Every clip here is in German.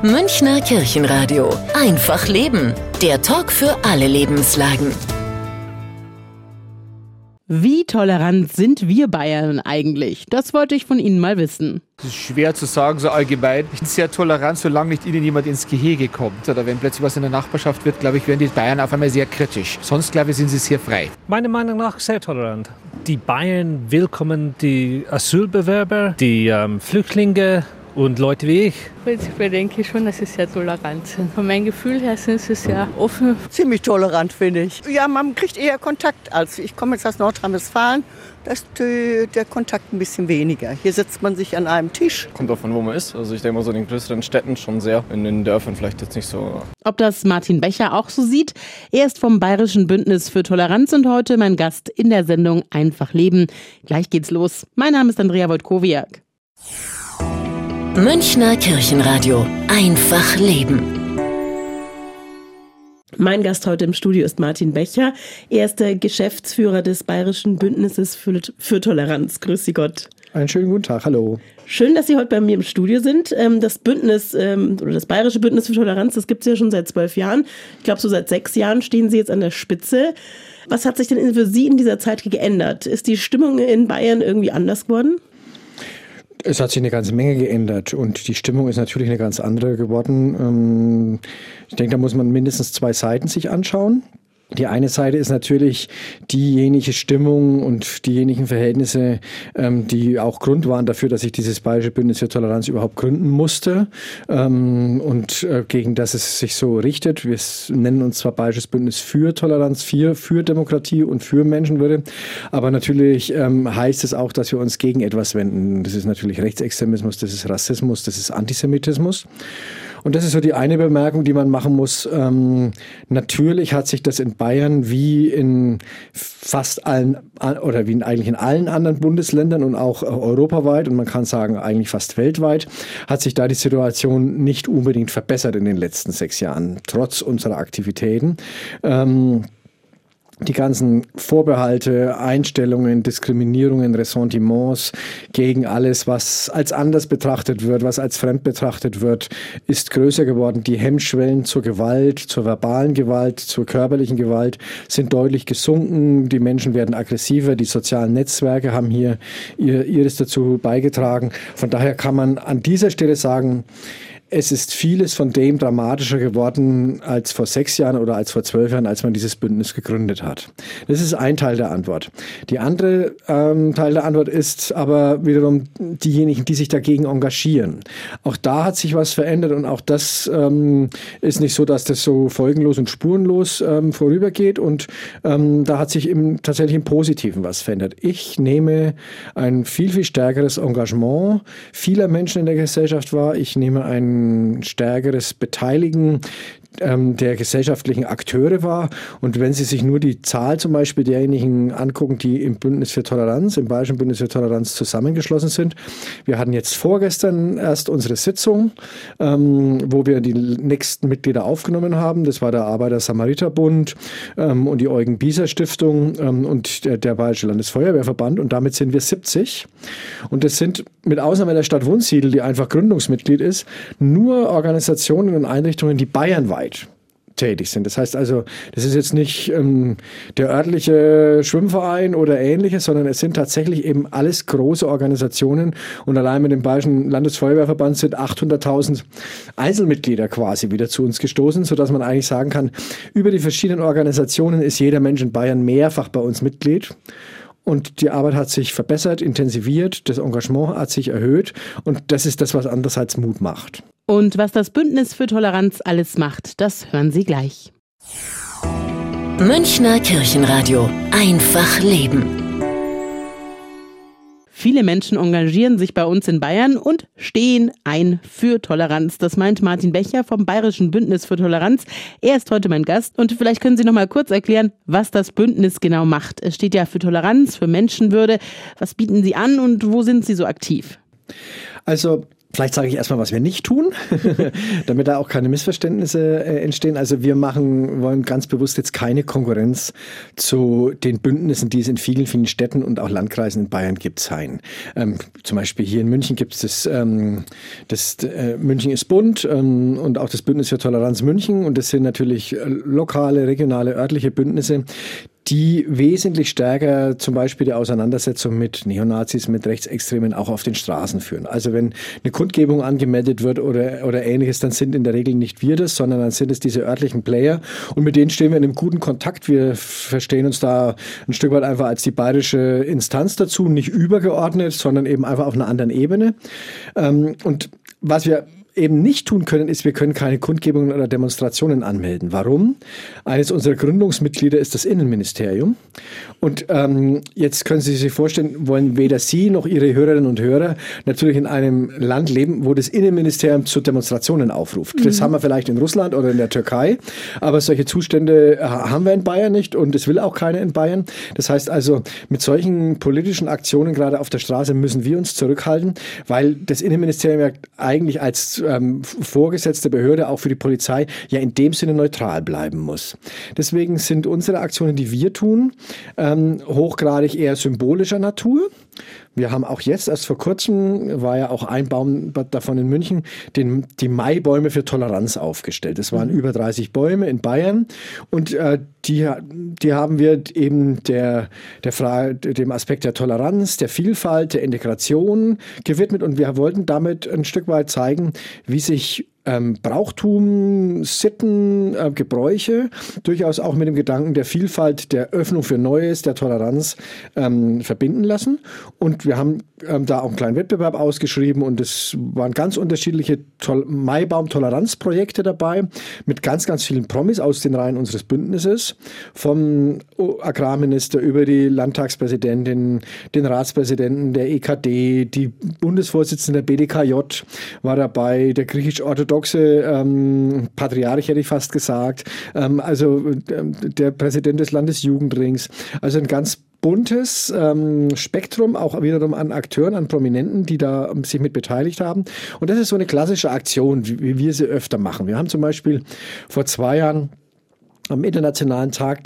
Münchner Kirchenradio. Einfach leben. Der Talk für alle Lebenslagen. Wie tolerant sind wir Bayern eigentlich? Das wollte ich von Ihnen mal wissen. Das ist schwer zu sagen, so allgemein. Ich bin sehr tolerant, solange nicht Ihnen jemand ins Gehege kommt. Oder wenn plötzlich was in der Nachbarschaft wird, glaube ich, werden die Bayern auf einmal sehr kritisch. Sonst, glaube ich, sind sie sehr frei. Meiner Meinung nach sehr tolerant. Die Bayern willkommen die Asylbewerber, die Flüchtlinge und Leute wie ich. Prinzipiell denke ich schon, dass sie sehr tolerant sind. Von meinem Gefühl her sind sie sehr offen. Ziemlich tolerant, finde ich. Ja, man kriegt eher Kontakt. Also ich komme jetzt aus Nordrhein-Westfalen, da ist der Kontakt ein bisschen weniger. Hier sitzt man sich an einem Tisch. Kommt davon, wo man ist. Also ich denke mal so in den größeren Städten schon sehr, in den Dörfern vielleicht jetzt nicht so. Ob das Martin Becher auch so sieht? Er ist vom Bayerischen Bündnis für Toleranz und heute mein Gast in der Sendung Einfach leben. Gleich geht's los. Mein Name ist Andrea Wojtkowiak. Münchner Kirchenradio. Einfach leben. Mein Gast heute im Studio ist Martin Becher. Er ist der Geschäftsführer des Bayerischen Bündnisses für Toleranz. Grüß Sie Gott. Einen schönen guten Tag, hallo. Schön, dass Sie heute bei mir im Studio sind. Das Bündnis oder das Bayerische Bündnis für Toleranz, das gibt es ja schon seit 12 Jahren. Ich glaube, so seit 6 Jahren stehen Sie jetzt an der Spitze. Was hat sich denn für Sie in dieser Zeit geändert? Ist die Stimmung in Bayern irgendwie anders geworden? Es hat sich eine ganze Menge geändert und die Stimmung ist natürlich eine ganz andere geworden. Ich denke, da muss man mindestens 2 Seiten sich anschauen. Die eine Seite ist natürlich diejenige Stimmung und diejenigen Verhältnisse, die auch Grund waren dafür, dass sich dieses Bayerische Bündnis für Toleranz überhaupt gründen musste und gegen das es sich so richtet. Wir nennen uns zwar Bayerisches Bündnis für Toleranz, für Demokratie und für Menschenwürde, aber natürlich heißt es auch, dass wir uns gegen etwas wenden. Das ist natürlich Rechtsextremismus, das ist Rassismus, das ist Antisemitismus. Und das ist so die eine Bemerkung, die man machen muss. Natürlich hat sich das in Bayern wie in fast allen oder wie eigentlich in allen anderen Bundesländern und auch europaweit und man kann sagen eigentlich fast weltweit, hat sich da die Situation nicht unbedingt verbessert in den letzten 6 Jahren, trotz unserer Aktivitäten. Die ganzen Vorbehalte, Einstellungen, Diskriminierungen, Ressentiments gegen alles, was als anders betrachtet wird, was als fremd betrachtet wird, ist größer geworden. Die Hemmschwellen zur Gewalt, zur verbalen Gewalt, zur körperlichen Gewalt sind deutlich gesunken. Die Menschen werden aggressiver. Die sozialen Netzwerke haben hier ihres dazu beigetragen. Von daher kann man an dieser Stelle sagen, es ist vieles von dem dramatischer geworden als vor 6 Jahren oder als vor 12 Jahren, als man dieses Bündnis gegründet hat. Das ist ein Teil der Antwort. Die andere Teil der Antwort ist aber wiederum diejenigen, die sich dagegen engagieren. Auch da hat sich was verändert und auch das ist nicht so, dass das so folgenlos und spurenlos vorübergeht und da hat sich tatsächlich im Positiven was verändert. Ich nehme ein viel, viel stärkeres Engagement vieler Menschen in der Gesellschaft wahr. Ich nehme ein stärkeres Beteiligen der gesellschaftlichen Akteure war. Und wenn Sie sich nur die Zahl zum Beispiel derjenigen angucken, die im Bündnis für Toleranz, im Bayerischen Bündnis für Toleranz zusammengeschlossen sind. Wir hatten jetzt vorgestern erst unsere Sitzung, wo wir die nächsten Mitglieder aufgenommen haben. Das war der Arbeiter-Samariter-Bund und die Eugen-Bieser-Stiftung und der Bayerische Landesfeuerwehrverband. Und damit sind wir 70. Und das sind mit Ausnahme der Stadt Wunsiedel, die einfach Gründungsmitglied ist, nur Organisationen und Einrichtungen, die bayernweit tätig sind. Das heißt also, das ist jetzt nicht der örtliche Schwimmverein oder ähnliches, sondern es sind tatsächlich eben alles große Organisationen und allein mit dem Bayerischen Landesfeuerwehrverband sind 800.000 Einzelmitglieder quasi wieder zu uns gestoßen, sodass man eigentlich sagen kann, über die verschiedenen Organisationen ist jeder Mensch in Bayern mehrfach bei uns Mitglied. Und die Arbeit hat sich verbessert, intensiviert, das Engagement hat sich erhöht und das ist das, was andererseits Mut macht. Und was das Bündnis für Toleranz alles macht, das hören Sie gleich. Münchner Kirchenradio. Einfach leben. Viele Menschen engagieren sich bei uns in Bayern und stehen ein für Toleranz. Das meint Martin Becher vom Bayerischen Bündnis für Toleranz. Er ist heute mein Gast und vielleicht können Sie noch mal kurz erklären, was das Bündnis genau macht. Es steht ja für Toleranz, für Menschenwürde. Was bieten Sie an und wo sind Sie so aktiv? Also Vielleicht sage ich erstmal, was wir nicht tun, damit da auch keine Missverständnisse entstehen. Also wir wollen ganz bewusst jetzt keine Konkurrenz zu den Bündnissen, die es in vielen, vielen Städten und auch Landkreisen in Bayern gibt, sein. Zum Beispiel hier in München gibt es das München ist bunt und auch das Bündnis für Toleranz München. Und das sind natürlich lokale, regionale, örtliche Bündnisse, die wesentlich stärker zum Beispiel die Auseinandersetzung mit Neonazis, mit Rechtsextremen auch auf den Straßen führen. Also wenn eine Kundgebung angemeldet wird oder Ähnliches, dann sind in der Regel nicht wir das, sondern dann sind es diese örtlichen Player und mit denen stehen wir in einem guten Kontakt. Wir verstehen uns da ein Stück weit einfach als die bayerische Instanz dazu, nicht übergeordnet, sondern eben einfach auf einer anderen Ebene. Und was wir eben nicht tun können, ist, wir können keine Kundgebungen oder Demonstrationen anmelden. Warum? Eines unserer Gründungsmitglieder ist das Innenministerium. Und jetzt können Sie sich vorstellen, wollen weder Sie noch Ihre Hörerinnen und Hörer natürlich in einem Land leben, wo das Innenministerium zu Demonstrationen aufruft. Das haben wir vielleicht in Russland oder in der Türkei, aber solche Zustände haben wir in Bayern nicht und es will auch keiner in Bayern. Das heißt also, mit solchen politischen Aktionen gerade auf der Straße müssen wir uns zurückhalten, weil das Innenministerium ja eigentlich als vorgesetzte Behörde auch für die Polizei ja in dem Sinne neutral bleiben muss. Deswegen sind unsere Aktionen, die wir tun, hochgradig eher symbolischer Natur. Wir haben auch jetzt, erst vor kurzem, war ja auch ein Baum davon in München, die Maibäume für Toleranz aufgestellt. Das waren über 30 Bäume in Bayern und die haben wir eben dem Aspekt der Toleranz, der Vielfalt, der Integration gewidmet und wir wollten damit ein Stück weit zeigen, wie sich Brauchtum, Sitten, Gebräuche durchaus auch mit dem Gedanken der Vielfalt, der Öffnung für Neues, der Toleranz verbinden lassen. Und wir haben da auch einen kleinen Wettbewerb ausgeschrieben und es waren ganz unterschiedliche Maibaum-Toleranzprojekte dabei mit ganz, ganz vielen Promis aus den Reihen unseres Bündnisses. Vom Agrarminister über die Landtagspräsidentin, den Ratspräsidenten der EKD, die Bundesvorsitzende der BDKJ war dabei, der griechisch-orthodoxe Patriarch, hätte ich fast gesagt, also der Präsident des Landesjugendrings, also ein ganz buntes Spektrum, auch wiederum an Akteuren, an Prominenten, die da sich mit beteiligt haben. Und das ist so eine klassische Aktion, wie wir sie öfter machen. Wir haben zum Beispiel vor 2 Jahren am Internationalen Tag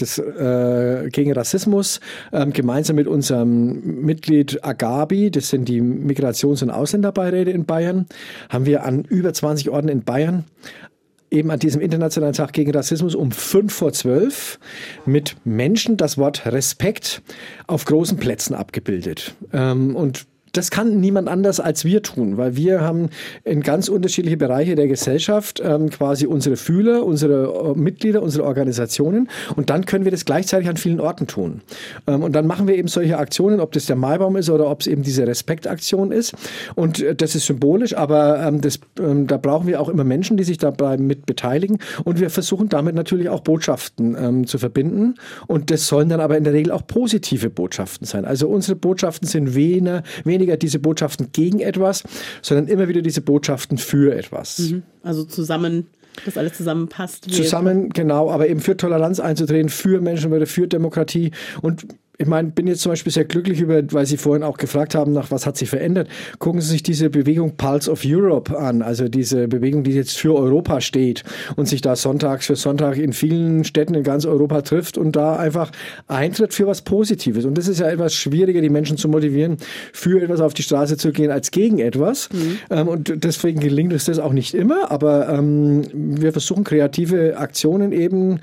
gegen Rassismus gemeinsam mit unserem Mitglied AGABI, das sind die Migrations- und Ausländerbeiräte in Bayern, haben wir an über 20 Orten in Bayern eben an diesem Internationalen Tag gegen Rassismus um 11:55 mit Menschen das Wort Respekt auf großen Plätzen abgebildet. Und das kann niemand anders als wir tun, weil wir haben in ganz unterschiedliche Bereiche der Gesellschaft quasi unsere Fühler, unsere Mitglieder, unsere Organisationen und dann können wir das gleichzeitig an vielen Orten tun. Und dann machen wir eben solche Aktionen, ob das der Maibaum ist oder ob es eben diese Respektaktion ist und das ist symbolisch, aber da brauchen wir auch immer Menschen, die sich dabei mit beteiligen und wir versuchen damit natürlich auch Botschaften zu verbinden und das sollen dann aber in der Regel auch positive Botschaften sein. Also unsere Botschaften sind weniger diese Botschaften gegen etwas, sondern immer wieder diese Botschaften für etwas. Also zusammen, dass alles zusammenpasst. Zusammen, genau, aber eben für Toleranz einzutreten, für Menschenwürde, für Demokratie und ich meine, bin jetzt zum Beispiel sehr glücklich weil Sie vorhin auch gefragt haben, nach was hat sich verändert. Gucken Sie sich diese Bewegung Pulse of Europe an, also diese Bewegung, die jetzt für Europa steht und sich da Sonntag für Sonntag in vielen Städten in ganz Europa trifft und da einfach eintritt für was Positives. Und das ist ja etwas schwieriger, die Menschen zu motivieren, für etwas auf die Straße zu gehen, als gegen etwas. Und deswegen gelingt uns das auch nicht immer, aber wir versuchen kreative Aktionen eben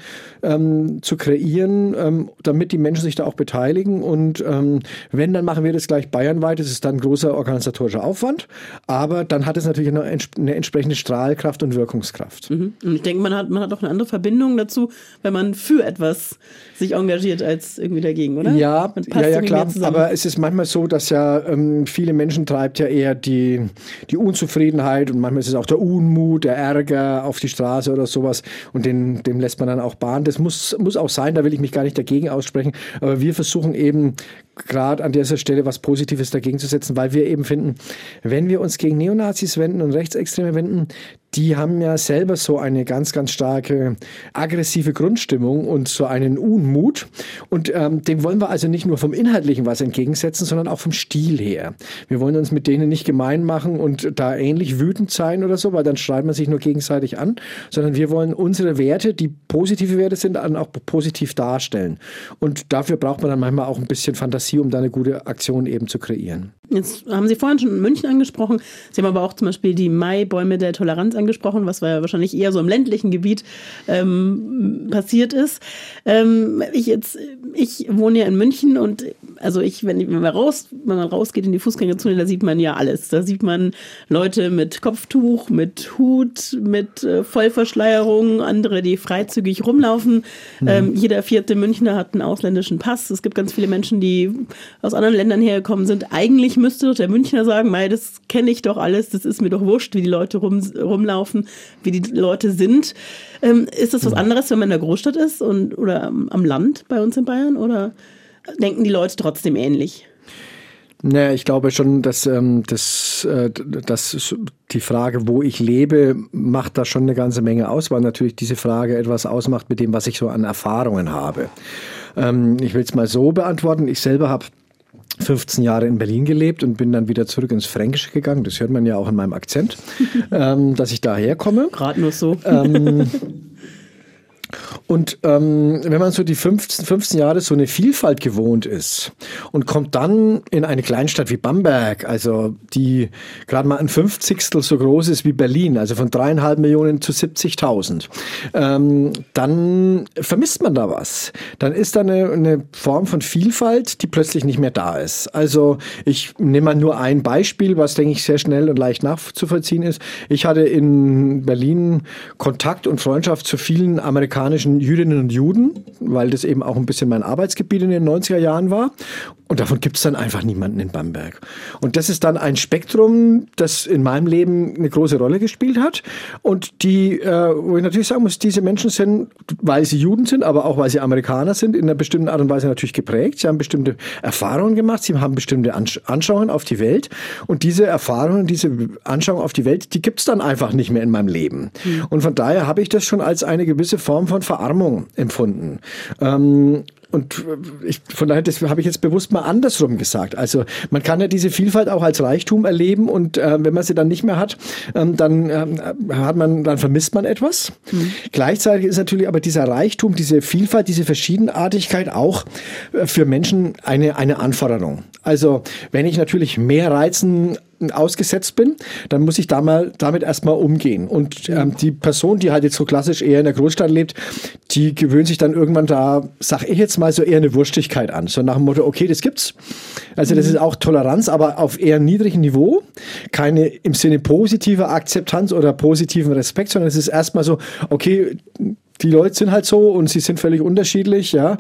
zu kreieren, damit die Menschen sich da auch beteiligen. Und wenn, dann machen wir das gleich bayernweit. Das ist dann ein großer organisatorischer Aufwand. Aber dann hat es natürlich eine entsprechende Strahlkraft und Wirkungskraft. Und ich denke, man hat auch eine andere Verbindung dazu, wenn man für etwas sich engagiert, als irgendwie dagegen, oder? Ja, klar. Aber es ist manchmal so, dass ja viele Menschen treibt ja eher die Unzufriedenheit und manchmal ist es auch der Unmut, der Ärger auf die Straße oder sowas. Und dem lässt man dann auch Bahn. Das muss auch sein, da will ich mich gar nicht dagegen aussprechen. Aber wir versuchen eben gerade an dieser Stelle was Positives dagegen zu setzen, weil wir eben finden, wenn wir uns gegen Neonazis wenden und Rechtsextreme wenden, die haben ja selber so eine ganz, ganz starke aggressive Grundstimmung und so einen Unmut. Und dem wollen wir also nicht nur vom Inhaltlichen was entgegensetzen, sondern auch vom Stil her. Wir wollen uns mit denen nicht gemein machen und da ähnlich wütend sein oder so, weil dann schreit man sich nur gegenseitig an, sondern wir wollen unsere Werte, die positive Werte sind, dann auch positiv darstellen. Und dafür braucht man dann manchmal auch ein bisschen Fantasie, um da eine gute Aktion eben zu kreieren. Jetzt haben Sie vorhin schon München angesprochen. Sie haben aber auch zum Beispiel die Maibäume der Toleranz angesprochen, was ja wahrscheinlich eher so im ländlichen Gebiet passiert ist. Ich wohne ja in München und also wenn man rausgeht in die Fußgängerzone, da sieht man ja alles. Da sieht man Leute mit Kopftuch, mit Hut, mit Vollverschleierung, andere, die freizügig rumlaufen. Jeder 4. Münchner hat einen ausländischen Pass. Es gibt ganz viele Menschen, die aus anderen Ländern hergekommen sind. Eigentlich müsste doch der Münchner sagen, mei, das kenne ich doch alles, das ist mir doch wurscht, wie die Leute rumlaufen, wie die Leute sind. Ist das was anderes, wenn man in der Großstadt ist oder am Land bei uns in Bayern? Oder denken die Leute trotzdem ähnlich? Naja, ich glaube schon, dass die Frage, wo ich lebe, macht da schon eine ganze Menge aus, weil natürlich diese Frage etwas ausmacht mit dem, was ich so an Erfahrungen habe. Ich will es mal so beantworten. Ich selber habe 15 Jahre in Berlin gelebt und bin dann wieder zurück ins Fränkische gegangen. Das hört man ja auch in meinem Akzent, dass ich daher komme. Gerade nur so. Und wenn man so die 15 Jahre so eine Vielfalt gewohnt ist und kommt dann in eine Kleinstadt wie Bamberg, also die gerade mal ein 50stel so groß ist wie Berlin, also von 3,5 Millionen zu 70.000, dann vermisst man da was. Dann ist da eine Form von Vielfalt, die plötzlich nicht mehr da ist. Also ich nehme mal nur ein Beispiel, was, denke ich, sehr schnell und leicht nachzuvollziehen ist. Ich hatte in Berlin Kontakt und Freundschaft zu vielen amerikanischen Jüdinnen und Juden, weil das eben auch ein bisschen mein Arbeitsgebiet in den 90er Jahren war. Und davon gibt es dann einfach niemanden in Bamberg. Und das ist dann ein Spektrum, das in meinem Leben eine große Rolle gespielt hat. Und wo ich natürlich sagen muss, diese Menschen sind, weil sie Juden sind, aber auch weil sie Amerikaner sind, in einer bestimmten Art und Weise natürlich geprägt. Sie haben bestimmte Erfahrungen gemacht, sie haben bestimmte Anschauungen auf die Welt. Und diese Erfahrungen, diese Anschauungen auf die Welt, die gibt es dann einfach nicht mehr in meinem Leben. Und von daher habe ich das schon als eine gewisse Form von Verarmung empfunden. Und von daher, das habe ich jetzt bewusst mal andersrum gesagt. Also man kann ja diese Vielfalt auch als Reichtum erleben und wenn man sie dann nicht mehr hat, dann vermisst man etwas. Gleichzeitig ist natürlich aber dieser Reichtum, diese Vielfalt, diese Verschiedenartigkeit auch für Menschen eine Anforderung. Also wenn ich natürlich mehr Reizen ausgesetzt bin, dann muss ich damit erstmal umgehen. Und die Person, die halt jetzt so klassisch eher in der Großstadt lebt, die gewöhnt sich dann irgendwann da, sag ich jetzt mal, so eher eine Wurstigkeit an. So nach dem Motto, okay, das gibt's. Also das ist auch Toleranz, aber auf eher niedrigem Niveau. Keine im Sinne positiver Akzeptanz oder positiven Respekt, sondern es ist erstmal so, okay, die Leute sind halt so und sie sind völlig unterschiedlich, ja.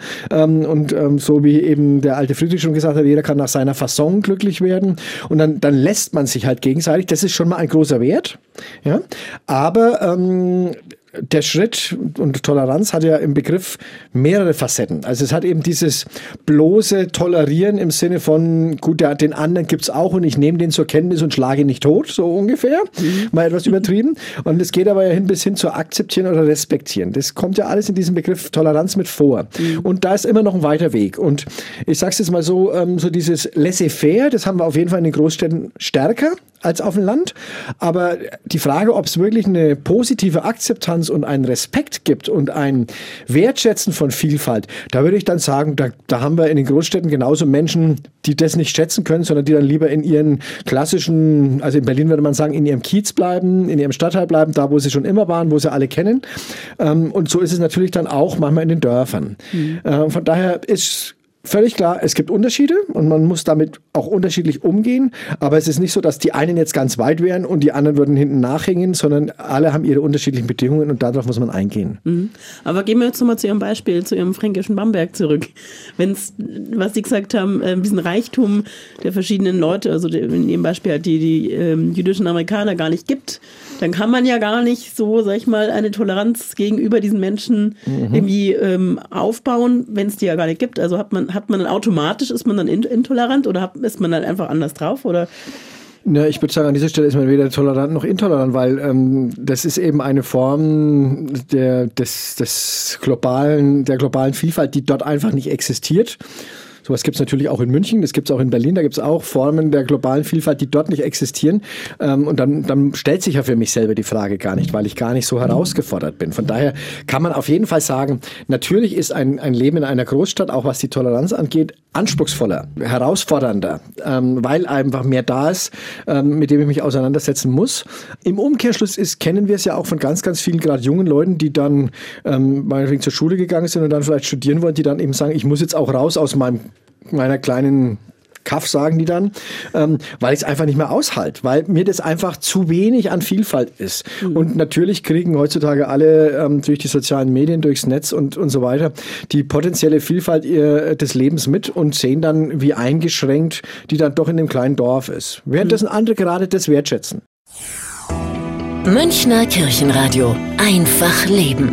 So wie eben der alte Friedrich schon gesagt hat, jeder kann nach seiner Fasson glücklich werden. Und dann lässt man sich halt gegenseitig. Das ist schon mal ein großer Wert, ja. Aber der Schritt und Toleranz hat ja im Begriff mehrere Facetten. Also es hat eben dieses bloße Tolerieren im Sinne von, gut, den anderen gibt's auch und ich nehme den zur Kenntnis und schlage ihn nicht tot, so ungefähr. Mal etwas übertrieben. Und es geht aber ja bis hin zu akzeptieren oder respektieren. Das kommt ja alles in diesem Begriff Toleranz mit vor. Und da ist immer noch ein weiter Weg. Und ich sag's jetzt mal so, so dieses Laissez-faire, das haben wir auf jeden Fall in den Großstädten stärker als auf dem Land. Aber die Frage, ob es wirklich eine positive Akzeptanz und einen Respekt gibt und ein Wertschätzen von Vielfalt, da würde ich dann sagen, da haben wir in den Großstädten genauso Menschen, die das nicht schätzen können, sondern die dann lieber in ihren klassischen, also in Berlin würde man sagen, in ihrem Kiez bleiben, in ihrem Stadtteil bleiben, da wo sie schon immer waren, wo sie alle kennen. Und so ist es natürlich dann auch manchmal in den Dörfern. Von daher ist völlig klar, es gibt Unterschiede und man muss damit auch unterschiedlich umgehen, aber es ist nicht so, dass die einen jetzt ganz weit wären und die anderen würden hinten nachhängen, sondern alle haben ihre unterschiedlichen Bedingungen und darauf muss man eingehen. Aber gehen wir jetzt nochmal zu Ihrem Beispiel, zu Ihrem fränkischen Bamberg zurück. Wenn's, was Sie gesagt haben, diesen Reichtum der verschiedenen Leute, also in Ihrem Beispiel halt die jüdischen Amerikaner gar nicht gibt, dann kann man ja gar nicht so, sag ich mal, eine Toleranz gegenüber diesen Menschen irgendwie aufbauen, wenn es die ja gar nicht gibt. Also hat hat man dann automatisch, ist man dann intolerant oder ist man dann einfach anders drauf? Oder? Na, ich würde sagen, an dieser Stelle ist man weder tolerant noch intolerant, weil das ist eben eine Form der globalen Vielfalt, die dort einfach nicht existiert. Sowas gibt es natürlich auch in München, das gibt es auch in Berlin, da gibt es auch Formen der globalen Vielfalt, die dort nicht existieren. Und dann stellt sich ja für mich selber die Frage gar nicht, weil ich gar nicht so herausgefordert bin. Von daher kann man auf jeden Fall sagen, natürlich ist ein Leben in einer Großstadt, auch was die Toleranz angeht, anspruchsvoller, herausfordernder, weil einfach mehr da ist, mit dem ich mich auseinandersetzen muss. Im Umkehrschluss kennen wir es ja auch von ganz, ganz vielen, gerade jungen Leuten, die dann meinetwegen zur Schule gegangen sind und dann vielleicht studieren wollen, die dann eben sagen, ich muss jetzt auch raus aus meiner kleinen Kaff, sagen die dann, weil ich es einfach nicht mehr aushalte, weil mir das einfach zu wenig an Vielfalt ist. Und natürlich kriegen heutzutage alle durch die sozialen Medien, durchs Netz und so weiter die potenzielle Vielfalt des Lebens mit und sehen dann, wie eingeschränkt die dann doch in dem kleinen Dorf ist. Währenddessen andere gerade das wertschätzen. Münchner Kirchenradio. Einfach leben.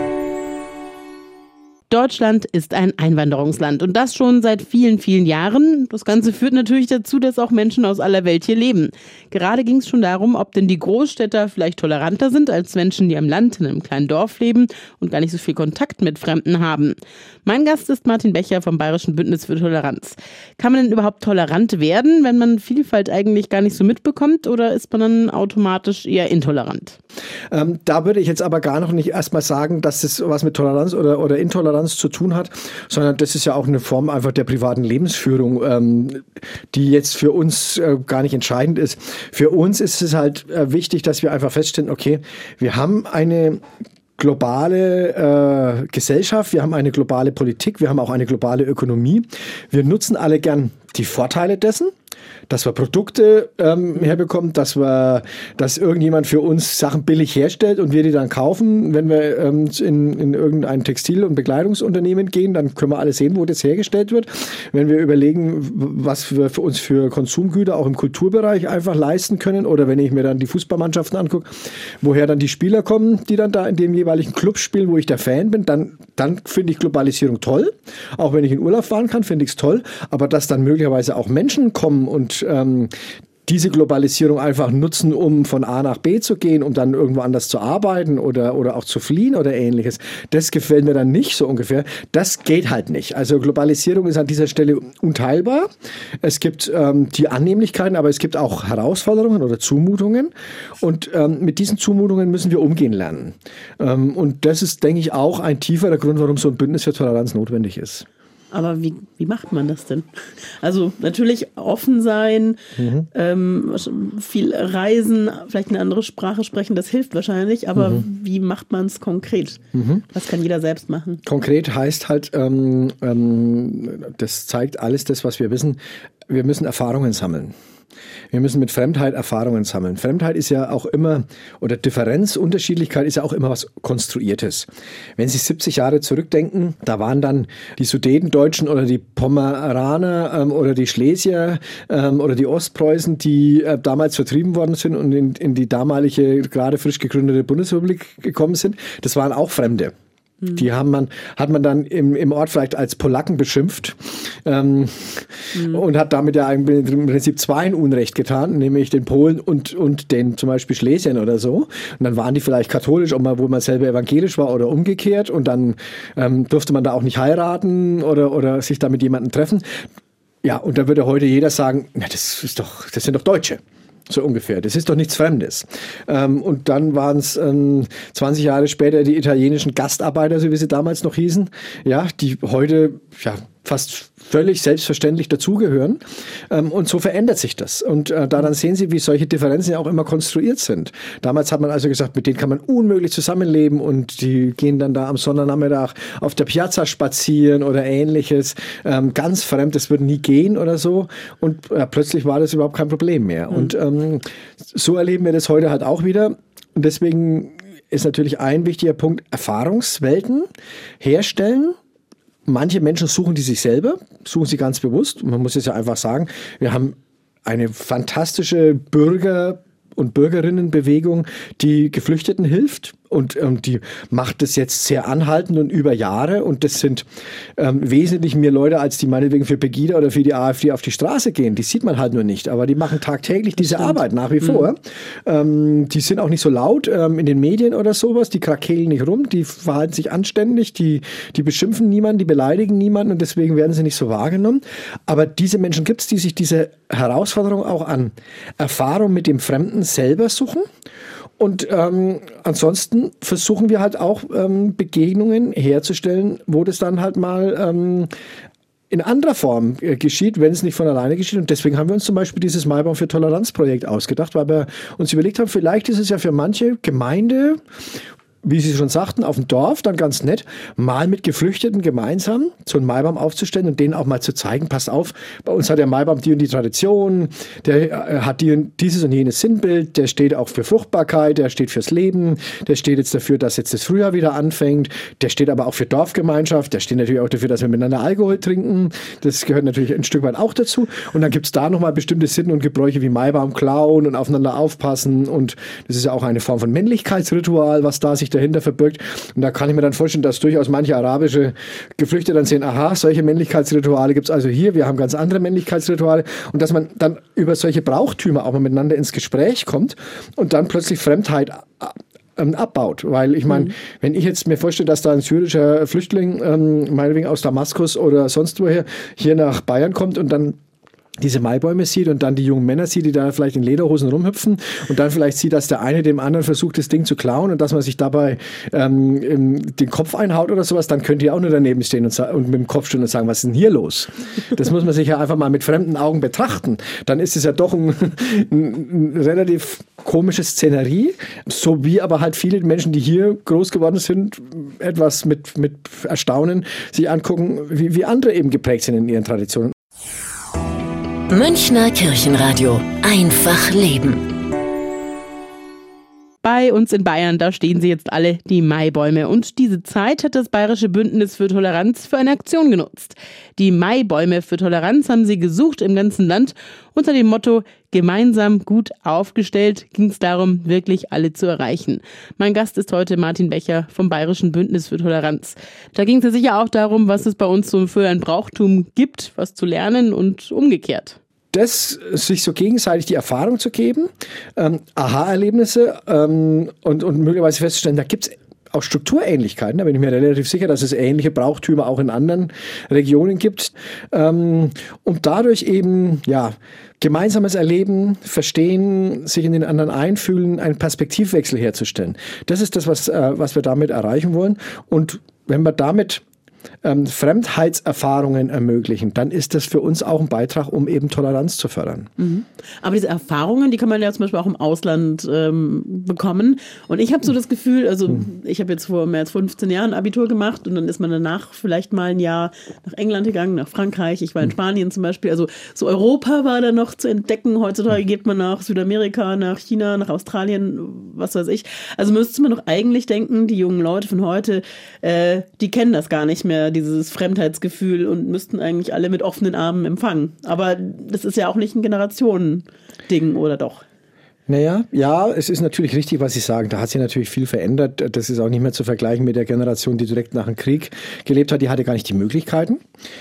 Deutschland ist ein Einwanderungsland und das schon seit vielen, vielen Jahren. Das Ganze führt natürlich dazu, dass auch Menschen aus aller Welt hier leben. Gerade ging es schon darum, ob denn die Großstädter vielleicht toleranter sind als Menschen, die am Land in einem kleinen Dorf leben und gar nicht so viel Kontakt mit Fremden haben. Mein Gast ist Martin Becher vom Bayerischen Bündnis für Toleranz. Kann man denn überhaupt tolerant werden, wenn man Vielfalt eigentlich gar nicht so mitbekommt, oder ist man dann automatisch eher intolerant? Da würde ich jetzt aber gar noch nicht erstmal sagen, dass das was mit Toleranz oder Intoleranz zu tun hat, sondern das ist ja auch eine Form einfach der privaten Lebensführung, die jetzt für uns gar nicht entscheidend ist. Für uns ist es halt wichtig, dass wir einfach feststellen, okay, wir haben eine globale Gesellschaft, wir haben eine globale Politik, wir haben auch eine globale Ökonomie. Wir nutzen alle gern die Vorteile dessen, dass wir Produkte herbekommen, dass irgendjemand für uns Sachen billig herstellt und wir die dann kaufen. Wenn wir in irgendein Textil- und Bekleidungsunternehmen gehen, dann können wir alle sehen, wo das hergestellt wird. Wenn wir überlegen, was wir für uns für Konsumgüter auch im Kulturbereich einfach leisten können, oder wenn ich mir dann die Fußballmannschaften angucke, woher dann die Spieler kommen, die dann da in dem jeweiligen Club spielen, wo ich der Fan bin, dann finde ich Globalisierung toll. Auch wenn ich in Urlaub fahren kann, finde ich es toll. Aber dass dann möglicherweise auch Menschen kommen und diese Globalisierung einfach nutzen, um von A nach B zu gehen, um dann irgendwo anders zu arbeiten oder auch zu fliehen oder ähnliches. Das gefällt mir dann nicht so ungefähr. Das geht halt nicht. Also Globalisierung ist an dieser Stelle unteilbar. Es gibt die Annehmlichkeiten, aber es gibt auch Herausforderungen oder Zumutungen. Und mit diesen Zumutungen müssen wir umgehen lernen. Und das ist, denke ich, auch ein tieferer Grund, warum so ein Bündnis für Toleranz notwendig ist. Aber wie macht man das denn? Also natürlich offen sein, viel reisen, vielleicht eine andere Sprache sprechen, das hilft wahrscheinlich, aber wie macht man es konkret? Was kann jeder selbst machen? Konkret heißt halt, das zeigt alles das, was wir wissen, wir müssen Erfahrungen sammeln. Wir müssen mit Fremdheit Erfahrungen sammeln. Fremdheit ist ja auch immer, oder Differenz, Unterschiedlichkeit ist ja auch immer was Konstruiertes. Wenn Sie 70 Jahre zurückdenken, da waren dann die Sudetendeutschen oder die Pomeraner oder die Schlesier oder die Ostpreußen, die damals vertrieben worden sind und in die damalige, gerade frisch gegründete Bundesrepublik gekommen sind. Das waren auch Fremde. Die hat man dann im Ort vielleicht als Polacken beschimpft und hat damit ja im Prinzip zwei ein Unrecht getan, nämlich den Polen und den zum Beispiel Schlesiern oder so. Und dann waren die vielleicht katholisch, obwohl man selber evangelisch war oder umgekehrt, und dann durfte man da auch nicht heiraten oder sich da mit jemandem treffen. Ja, und da würde heute jeder sagen, na, das sind doch Deutsche. So ungefähr. Das ist doch nichts Fremdes. Und dann waren es 20 Jahre später die italienischen Gastarbeiter, so wie sie damals noch hießen, ja, die heute fast völlig selbstverständlich dazugehören. Und so verändert sich das. Und daran sehen Sie, wie solche Differenzen ja auch immer konstruiert sind. Damals hat man also gesagt, mit denen kann man unmöglich zusammenleben, und die gehen dann da am Sonnernachmittag auf der Piazza spazieren oder ähnliches. Ganz fremd, das würde nie gehen oder so. Und plötzlich war das überhaupt kein Problem mehr. Und so erleben wir das heute halt auch wieder. Und deswegen ist natürlich ein wichtiger Punkt, Erfahrungswelten herstellen. Manche Menschen suchen die sich selber, suchen sie ganz bewusst. Man muss es ja einfach sagen, wir haben eine fantastische Bürger- und Bürgerinnenbewegung, die Geflüchteten hilft Und die macht das jetzt sehr anhaltend und über Jahre. Und das sind wesentlich mehr Leute, als die meinetwegen für Pegida oder für die AfD auf die Straße gehen. Die sieht man halt nur nicht. Aber die machen tagtäglich diese Arbeit nach wie vor. Die sind auch nicht so laut in den Medien oder sowas. Die krakeelen nicht rum. Die verhalten sich anständig. Die beschimpfen niemanden, die beleidigen niemanden. Und deswegen werden sie nicht so wahrgenommen. Aber diese Menschen gibt es, die sich diese Herausforderung auch an Erfahrung mit dem Fremden selber suchen. Und ansonsten versuchen wir halt auch Begegnungen herzustellen, wo das dann halt mal in anderer Form geschieht, wenn es nicht von alleine geschieht. Und deswegen haben wir uns zum Beispiel dieses Maibaum für Toleranz-Projekt ausgedacht, weil wir uns überlegt haben, vielleicht ist es ja für manche Gemeinde, wie Sie schon sagten, auf dem Dorf, dann ganz nett, mal mit Geflüchteten gemeinsam so einen Maibaum aufzustellen und denen auch mal zu zeigen, passt auf, bei uns hat der Maibaum die und die Tradition, der hat dieses und jenes Sinnbild, der steht auch für Fruchtbarkeit, der steht fürs Leben, der steht jetzt dafür, dass jetzt das Frühjahr wieder anfängt, der steht aber auch für Dorfgemeinschaft, der steht natürlich auch dafür, dass wir miteinander Alkohol trinken, das gehört natürlich ein Stück weit auch dazu. Und dann gibt es da nochmal bestimmte Sitten und Gebräuche wie Maibaum klauen und aufeinander aufpassen, und das ist ja auch eine Form von Männlichkeitsritual, was da sich dahinter verbirgt. Und da kann ich mir dann vorstellen, dass durchaus manche arabische Geflüchtete dann sehen, aha, solche Männlichkeitsrituale gibt es also hier, wir haben ganz andere Männlichkeitsrituale, und dass man dann über solche Brauchtümer auch mal miteinander ins Gespräch kommt und dann plötzlich Fremdheit abbaut. Weil ich meine, wenn ich jetzt mir vorstelle, dass da ein syrischer Flüchtling, meinetwegen aus Damaskus oder sonst woher, hier nach Bayern kommt und dann diese Maibäume sieht und dann die jungen Männer sieht, die da vielleicht in Lederhosen rumhüpfen, und dann vielleicht sieht, dass der eine dem anderen versucht, das Ding zu klauen, und dass man sich dabei den Kopf einhaut oder sowas, dann könnt ihr auch nur daneben stehen und mit dem Kopf stehen und sagen, was ist denn hier los? Das muss man sich ja einfach mal mit fremden Augen betrachten. Dann ist es ja doch ein relativ komisches Szenerie, so wie aber halt viele Menschen, die hier groß geworden sind, etwas mit Erstaunen sich angucken, wie andere eben geprägt sind in ihren Traditionen. Münchner Kirchenradio. Einfach leben. Bei uns in Bayern, da stehen sie jetzt alle, die Maibäume. Und diese Zeit hat das Bayerische Bündnis für Toleranz für eine Aktion genutzt. Die Maibäume für Toleranz haben sie gesucht im ganzen Land. Unter dem Motto "Gemeinsam gut aufgestellt" ging es darum, wirklich alle zu erreichen. Mein Gast ist heute Martin Becher vom Bayerischen Bündnis für Toleranz. Da ging es ja sicher auch darum, was es bei uns so für ein Brauchtum gibt, was zu lernen und umgekehrt. Das, sich so gegenseitig die Erfahrung zu geben, Aha-Erlebnisse und möglicherweise festzustellen, da gibt es auch Strukturähnlichkeiten. Da bin ich mir relativ sicher, dass es ähnliche Brauchtümer auch in anderen Regionen gibt. Und dadurch eben, ja, gemeinsames Erleben, Verstehen, sich in den anderen einfühlen, einen Perspektivwechsel herzustellen. Das ist das, was wir damit erreichen wollen. Und wenn wir damit Fremdheitserfahrungen ermöglichen, dann ist das für uns auch ein Beitrag, um eben Toleranz zu fördern. Aber diese Erfahrungen, die kann man ja zum Beispiel auch im Ausland bekommen. Und ich habe so das Gefühl, also ich habe jetzt vor mehr als 15 Jahren Abitur gemacht, und dann ist man danach vielleicht mal ein Jahr nach England gegangen, nach Frankreich. Ich war in Spanien zum Beispiel. Also so Europa war da noch zu entdecken. Heutzutage geht man nach Südamerika, nach China, nach Australien, was weiß ich. Also müsste man doch eigentlich denken, die jungen Leute von heute, die kennen das gar nicht mehr, dieses Fremdheitsgefühl, und müssten eigentlich alle mit offenen Armen empfangen. Aber das ist ja auch nicht ein Generationending, oder doch? Naja, ja, es ist natürlich richtig, was Sie sagen. Da hat sich natürlich viel verändert. Das ist auch nicht mehr zu vergleichen mit der Generation, die direkt nach dem Krieg gelebt hat. Die hatte gar nicht die Möglichkeiten.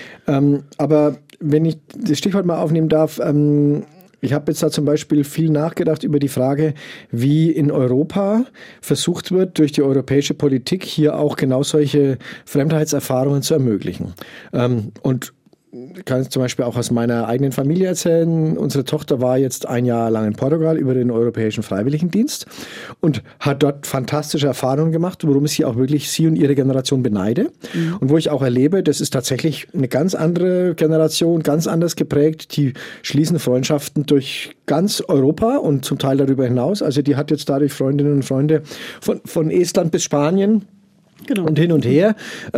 Aber wenn ich das Stichwort mal aufnehmen darf, ich habe jetzt da zum Beispiel viel nachgedacht über die Frage, wie in Europa versucht wird, durch die europäische Politik hier auch genau solche Fremdheitserfahrungen zu ermöglichen. Und ich kann zum Beispiel auch aus meiner eigenen Familie erzählen. Unsere Tochter war jetzt ein Jahr lang in Portugal über den Europäischen Freiwilligendienst und hat dort fantastische Erfahrungen gemacht, worum ich auch wirklich sie und ihre Generation beneide. Und wo ich auch erlebe, das ist tatsächlich eine ganz andere Generation, ganz anders geprägt. Die schließen Freundschaften durch ganz Europa und zum Teil darüber hinaus. Also die hat jetzt dadurch Freundinnen und Freunde von Estland bis Spanien. Genau. Und hin und her,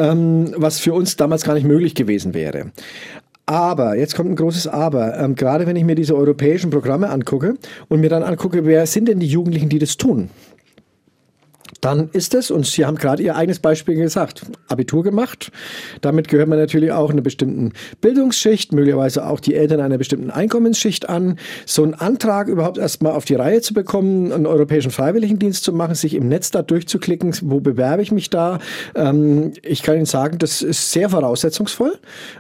was für uns damals gar nicht möglich gewesen wäre. Aber, jetzt kommt ein großes Aber, gerade wenn ich mir diese europäischen Programme angucke und mir dann angucke, wer sind denn die Jugendlichen, die das tun? Dann ist es, und Sie haben gerade Ihr eigenes Beispiel gesagt, Abitur gemacht. Damit gehört man natürlich auch einer bestimmten Bildungsschicht, möglicherweise auch die Eltern einer bestimmten Einkommensschicht an. So einen Antrag überhaupt erstmal auf die Reihe zu bekommen, einen europäischen Freiwilligendienst zu machen, sich im Netz da durchzuklicken, wo bewerbe ich mich da? Ich kann Ihnen sagen, das ist sehr voraussetzungsvoll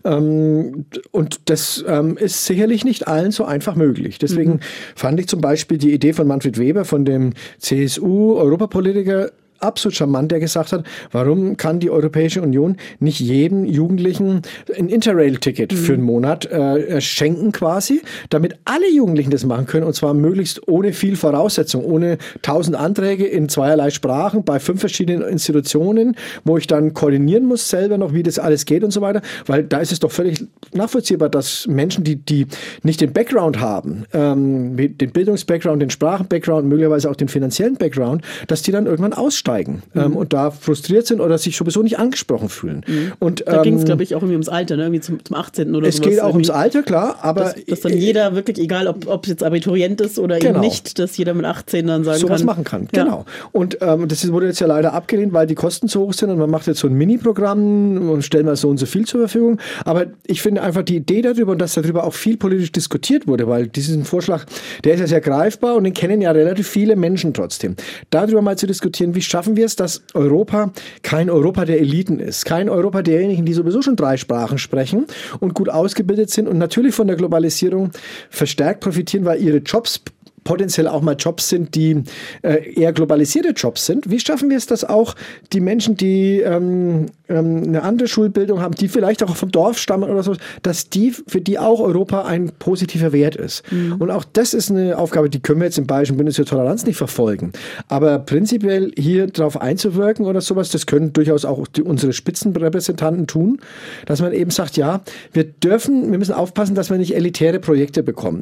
und das ist sicherlich nicht allen so einfach möglich. Deswegen fand ich zum Beispiel die Idee von Manfred Weber, von dem CSU-Europapolitiker, absolut charmant, der gesagt hat, warum kann die Europäische Union nicht jedem Jugendlichen ein Interrail-Ticket für einen Monat schenken quasi, damit alle Jugendlichen das machen können und zwar möglichst ohne viel Voraussetzung, ohne 1000 Anträge in zweierlei Sprachen bei 5 verschiedenen Institutionen, wo ich dann koordinieren muss selber noch, wie das alles geht und so weiter, weil da ist es doch völlig nachvollziehbar, dass Menschen, die nicht den Background haben, den Bildungs-Background, den Sprachen-Background, möglicherweise auch den finanziellen Background, dass die dann irgendwann aussteigen und da frustriert sind oder sich sowieso nicht angesprochen fühlen. Und, da ging es, glaube ich, auch irgendwie ums Alter, ne? Irgendwie zum 18. oder so. Es geht auch ums Alter, klar, aber... Dass dann jeder wirklich, egal ob es jetzt Abiturient ist oder eben nicht, dass jeder mit 18 dann sagen sowas machen kann, genau. Und das wurde jetzt ja leider abgelehnt, weil die Kosten zu hoch sind und man macht jetzt so ein Mini-Programm und stellt mal so und so viel zur Verfügung. Aber ich finde einfach die Idee darüber und dass darüber auch viel politisch diskutiert wurde, weil diesen Vorschlag, der ist ja sehr greifbar und den kennen ja relativ viele Menschen trotzdem. Darüber mal zu diskutieren, wie schaffen wir es, dass Europa kein Europa der Eliten ist, kein Europa derjenigen, die sowieso schon 3 Sprachen sprechen und gut ausgebildet sind und natürlich von der Globalisierung verstärkt profitieren, weil ihre Jobs potenziell auch mal Jobs sind, die eher globalisierte Jobs sind. Wie schaffen wir es, dass auch die Menschen, die eine andere Schulbildung haben, die vielleicht auch vom Dorf stammen oder so, dass für die auch Europa ein positiver Wert ist. Und auch das ist eine Aufgabe, die können wir jetzt im Bayerischen Bündnis für Toleranz nicht verfolgen. Aber prinzipiell hier drauf einzuwirken oder sowas, das können durchaus auch unsere Spitzenrepräsentanten tun, dass man eben sagt, ja, wir müssen aufpassen, dass wir nicht elitäre Projekte bekommen.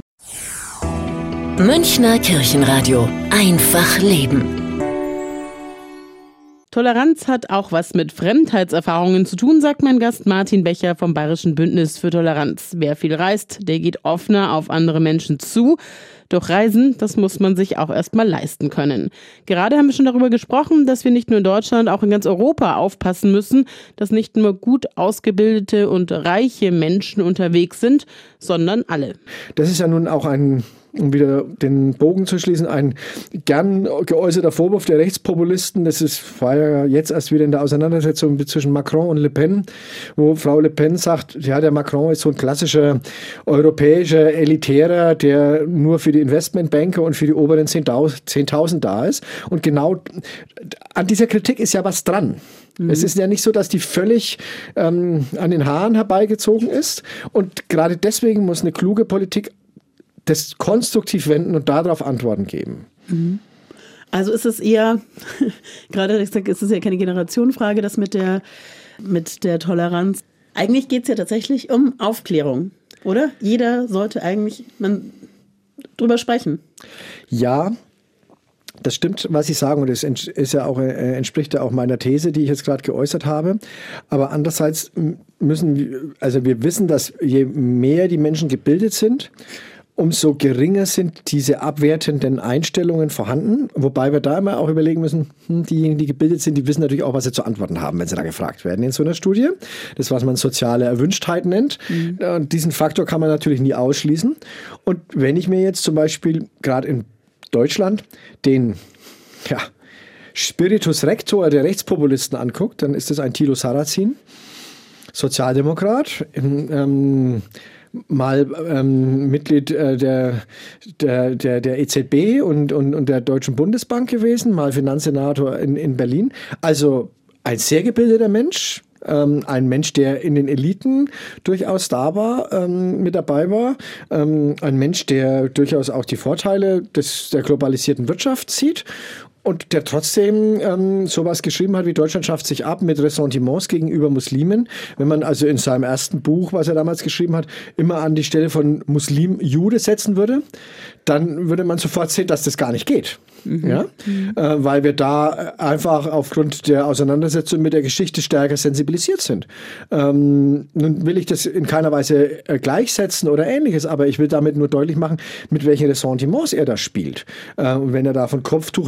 Münchner Kirchenradio. Einfach leben. Toleranz hat auch was mit Fremdheitserfahrungen zu tun, sagt mein Gast Martin Becher vom Bayerischen Bündnis für Toleranz. Wer viel reist, der geht offener auf andere Menschen zu. Doch Reisen, das muss man sich auch erstmal leisten können. Gerade haben wir schon darüber gesprochen, dass wir nicht nur in Deutschland, auch in ganz Europa aufpassen müssen, dass nicht nur gut ausgebildete und reiche Menschen unterwegs sind, sondern alle. Das ist ja nun auch um wieder den Bogen zu schließen, ein gern geäußerter Vorwurf der Rechtspopulisten. War ja jetzt erst wieder in der Auseinandersetzung zwischen Macron und Le Pen, wo Frau Le Pen sagt, ja, der Macron ist so ein klassischer europäischer Elitärer, der nur für die Investmentbanker und für die oberen 10.000 da ist. Und genau an dieser Kritik ist ja was dran. Es ist ja nicht so, dass die völlig an den Haaren herbeigezogen ist. Und gerade deswegen muss eine kluge Politik das konstruktiv wenden und darauf Antworten geben. Also ist es eher, gerade ist es ja keine Generationenfrage, das mit der Toleranz. Eigentlich geht es ja tatsächlich um Aufklärung, oder? Jeder sollte eigentlich drüber sprechen. Ja, das stimmt, was Sie sagen, und das entspricht ja auch meiner These, die ich jetzt gerade geäußert habe. Aber andererseits wir wissen, dass je mehr die Menschen gebildet sind, umso geringer sind diese abwertenden Einstellungen vorhanden. Wobei wir da immer auch überlegen müssen, diejenigen, die gebildet sind, die wissen natürlich auch, was sie zu antworten haben, wenn sie da gefragt werden in so einer Studie. Das, was man soziale Erwünschtheit nennt. Und diesen Faktor kann man natürlich nie ausschließen. Und wenn ich mir jetzt zum Beispiel gerade in Deutschland den Spiritus Rector der Rechtspopulisten anguckt, dann ist das ein Thilo Sarrazin, Sozialdemokrat, mal Mitglied der EZB und der Deutschen Bundesbank gewesen, mal Finanzsenator in Berlin. Also ein sehr gebildeter Mensch, ein Mensch, der in den Eliten durchaus da war, mit dabei war, ein Mensch, der durchaus auch die Vorteile der globalisierten Wirtschaft sieht. Und der trotzdem sowas geschrieben hat wie Deutschland schafft sich ab mit Ressentiments gegenüber Muslimen. Wenn man also in seinem ersten Buch, was er damals geschrieben hat, immer an die Stelle von Muslim-Jude setzen würde, dann würde man sofort sehen, dass das gar nicht geht. Ja? Weil wir da einfach aufgrund der Auseinandersetzung mit der Geschichte stärker sensibilisiert sind. Nun will ich das in keiner Weise gleichsetzen oder Ähnliches, aber ich will damit nur deutlich machen, mit welchen Ressentiments er da spielt. Und wenn er da von Kopftuchmädchen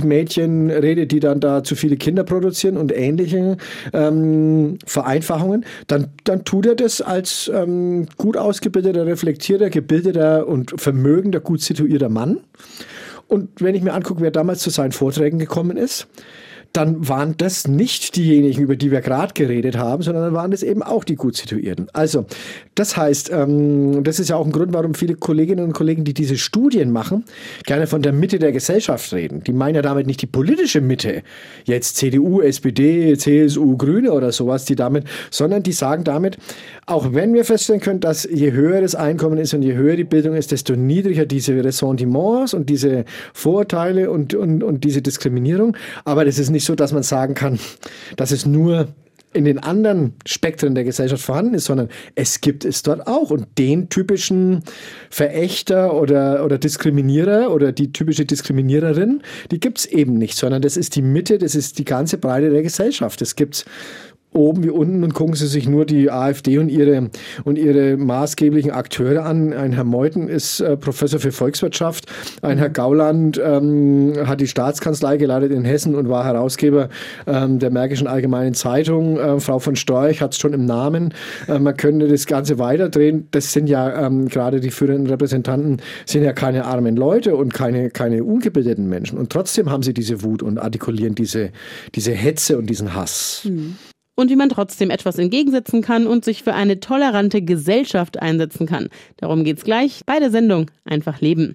Studien redet, die dann da zu viele Kinder produzieren und ähnliche Vereinfachungen, dann tut er das als gut ausgebildeter, reflektierter, gebildeter und vermögender, gut situierter Mann. Und wenn ich mir angucke, wer damals zu seinen Vorträgen gekommen ist, dann waren das nicht diejenigen, über die wir gerade geredet haben, sondern dann waren das eben auch die gut Situierten. Also, das heißt, das ist ja auch ein Grund, warum viele Kolleginnen und Kollegen, die diese Studien machen, gerne von der Mitte der Gesellschaft reden. Die meinen ja damit nicht die politische Mitte, jetzt CDU, SPD, CSU, Grüne oder sowas, sondern die sagen damit, auch wenn wir feststellen können, dass je höher das Einkommen ist und je höher die Bildung ist, desto niedriger diese Ressentiments und diese Vorurteile und diese Diskriminierung. Aber das ist nicht so, dass man sagen kann, dass es nur in den anderen Spektren der Gesellschaft vorhanden ist, sondern es gibt es dort auch. Und den typischen Verächter oder Diskriminierer oder die typische Diskriminiererin, die gibt es eben nicht, sondern das ist die Mitte, das ist die ganze Breite der Gesellschaft. Das gibt's oben wie unten und gucken Sie sich nur die AfD und ihre maßgeblichen Akteure an. Ein Herr Meuthen ist Professor für Volkswirtschaft. Ein Herr Gauland hat die Staatskanzlei geleitet in Hessen und war Herausgeber der Märkischen Allgemeinen Zeitung. Frau von Storch hat es schon im Namen. Man könnte das Ganze weiterdrehen. Das sind ja gerade die führenden Repräsentanten, sind ja keine armen Leute und keine ungebildeten Menschen. Und trotzdem haben sie diese Wut und artikulieren diese Hetze und diesen Hass. Und wie man trotzdem etwas entgegensetzen kann und sich für eine tolerante Gesellschaft einsetzen kann. Darum geht's gleich bei der Sendung Einfach Leben.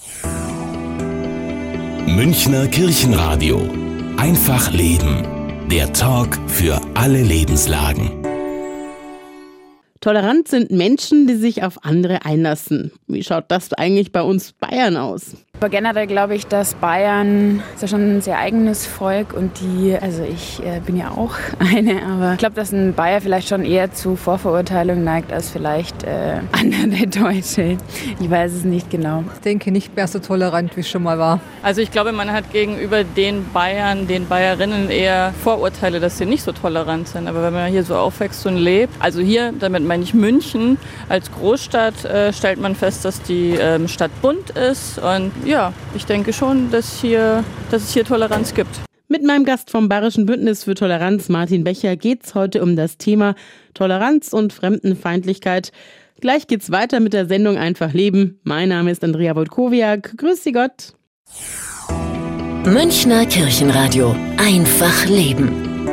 Münchner Kirchenradio. Einfach Leben. Der Talk für alle Lebenslagen. Tolerant sind Menschen, die sich auf andere einlassen. Wie schaut das eigentlich bei uns Bayern aus? Aber generell glaube ich, dass Bayern ist ja schon ein sehr eigenes Volk und ich bin ja auch eine, aber ich glaube, dass ein Bayer vielleicht schon eher zu Vorverurteilung neigt als vielleicht andere Deutsche. Ich weiß es nicht genau. Ich denke nicht mehr so tolerant, wie es schon mal war. Also ich glaube, man hat gegenüber den Bayern, den Bayerinnen eher Vorurteile, dass sie nicht so tolerant sind. Aber wenn man hier so aufwächst und lebt, also hier, damit meine ich München, als Großstadt stellt man fest, dass die Stadt bunt ist und ja, ich denke schon, dass es hier Toleranz gibt. Mit meinem Gast vom Bayerischen Bündnis für Toleranz, Martin Becher, geht es heute um das Thema Toleranz und Fremdenfeindlichkeit. Gleich geht's weiter mit der Sendung Einfach Leben. Mein Name ist Andrea Wojtkowiak. Grüß Sie Gott. Münchner Kirchenradio. Einfach Leben.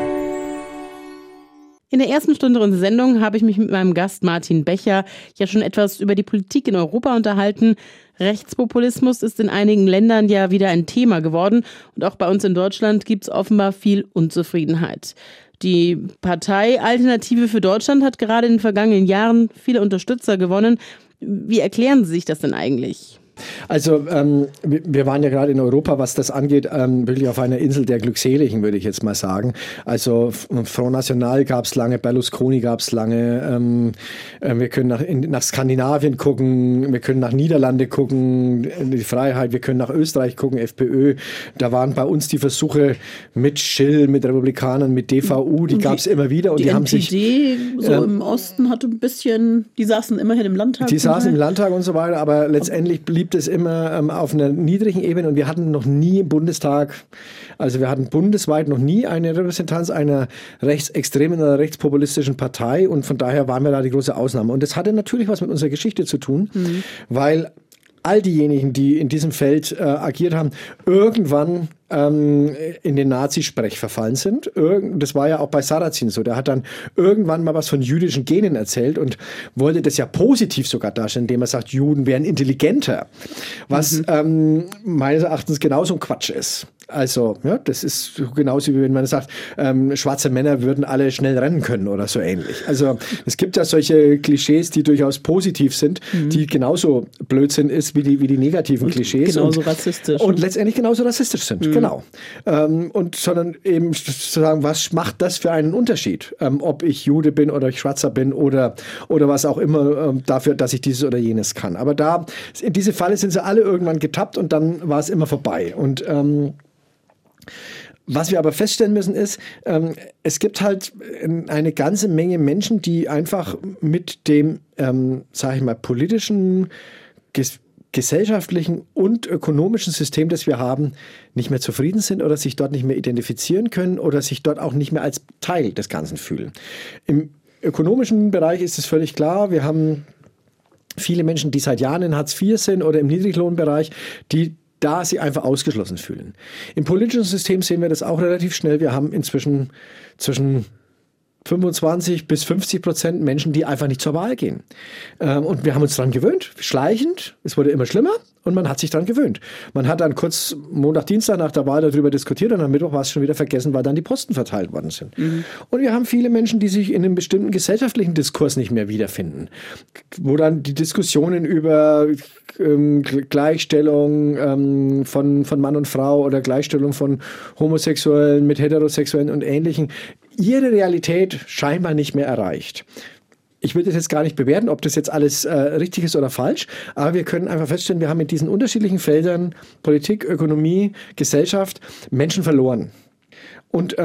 In der ersten Stunde unserer Sendung habe ich mich mit meinem Gast Martin Becher ja schon etwas über die Politik in Europa unterhalten. Rechtspopulismus ist in einigen Ländern ja wieder ein Thema geworden und auch bei uns in Deutschland gibt es offenbar viel Unzufriedenheit. Die Partei Alternative für Deutschland hat gerade in den vergangenen Jahren viele Unterstützer gewonnen. Wie erklären Sie sich das denn eigentlich? Also wir waren ja gerade in Europa, was das angeht, wirklich auf einer Insel der Glückseligen, würde ich jetzt mal sagen. Also Front National gab es lange, Berlusconi gab es lange. Wir können nach Skandinavien gucken, wir können nach Niederlande gucken, die Freiheit, wir können nach Österreich gucken, FPÖ. Da waren bei uns die Versuche mit Schill, mit Republikanern, mit DVU, die gab es immer wieder. Und die haben sich so im Osten hatte ein bisschen, die saßen immerhin im Landtag. Die saßen im Landtag und so weiter, aber letztendlich blieb es immer auf einer niedrigen Ebene und wir hatten noch nie im Bundestag, also wir hatten bundesweit noch nie eine Repräsentanz einer rechtsextremen oder rechtspopulistischen Partei und von daher waren wir da die große Ausnahme. Und das hatte natürlich was mit unserer Geschichte zu tun, weil all diejenigen, die in diesem Feld agiert haben, irgendwann in den Nazisprech verfallen sind. Das war ja auch bei Sarrazin so. Der hat dann irgendwann mal was von jüdischen Genen erzählt und wollte das ja positiv sogar darstellen, indem er sagt, Juden wären intelligenter. Was meines Erachtens genauso ein Quatsch ist. Also, ja, das ist genauso wie wenn man sagt, schwarze Männer würden alle schnell rennen können oder so ähnlich. Also, es gibt ja solche Klischees, die durchaus positiv sind, die genauso Blödsinn ist wie die negativen Klischees. Genauso rassistisch. Und letztendlich genauso rassistisch sind. Genau. Sondern eben zu sagen, was macht das für einen Unterschied? Ob ich Jude bin oder ich Schwarzer bin oder was auch immer dafür, dass ich dieses oder jenes kann. Aber in diese Falle sind sie alle irgendwann getappt und dann war es immer vorbei. Und was wir aber feststellen müssen ist, es gibt halt eine ganze Menge Menschen, die einfach mit dem, sage ich mal, politischen gesellschaftlichen und ökonomischen System, das wir haben, nicht mehr zufrieden sind oder sich dort nicht mehr identifizieren können oder sich dort auch nicht mehr als Teil des Ganzen fühlen. Im ökonomischen Bereich ist es völlig klar, wir haben viele Menschen, die seit Jahren in Hartz IV sind oder im Niedriglohnbereich, die da sich einfach ausgeschlossen fühlen. Im politischen System sehen wir das auch relativ schnell. Wir haben inzwischen zwischen 25 bis 50% Menschen, die einfach nicht zur Wahl gehen. Und wir haben uns daran gewöhnt, schleichend. Es wurde immer schlimmer und man hat sich daran gewöhnt. Man hat dann kurz Montag, Dienstag nach der Wahl darüber diskutiert und am Mittwoch war es schon wieder vergessen, weil dann die Posten verteilt worden sind. Und wir haben viele Menschen, die sich in einem bestimmten gesellschaftlichen Diskurs nicht mehr wiederfinden, wo dann die Diskussionen über Gleichstellung von Mann und Frau oder Gleichstellung von Homosexuellen mit Heterosexuellen und Ähnlichen ihre Realität scheinbar nicht mehr erreicht. Ich will das jetzt gar nicht bewerten, ob das jetzt alles richtig ist oder falsch, aber wir können einfach feststellen, wir haben in diesen unterschiedlichen Feldern Politik, Ökonomie, Gesellschaft Menschen verloren. Und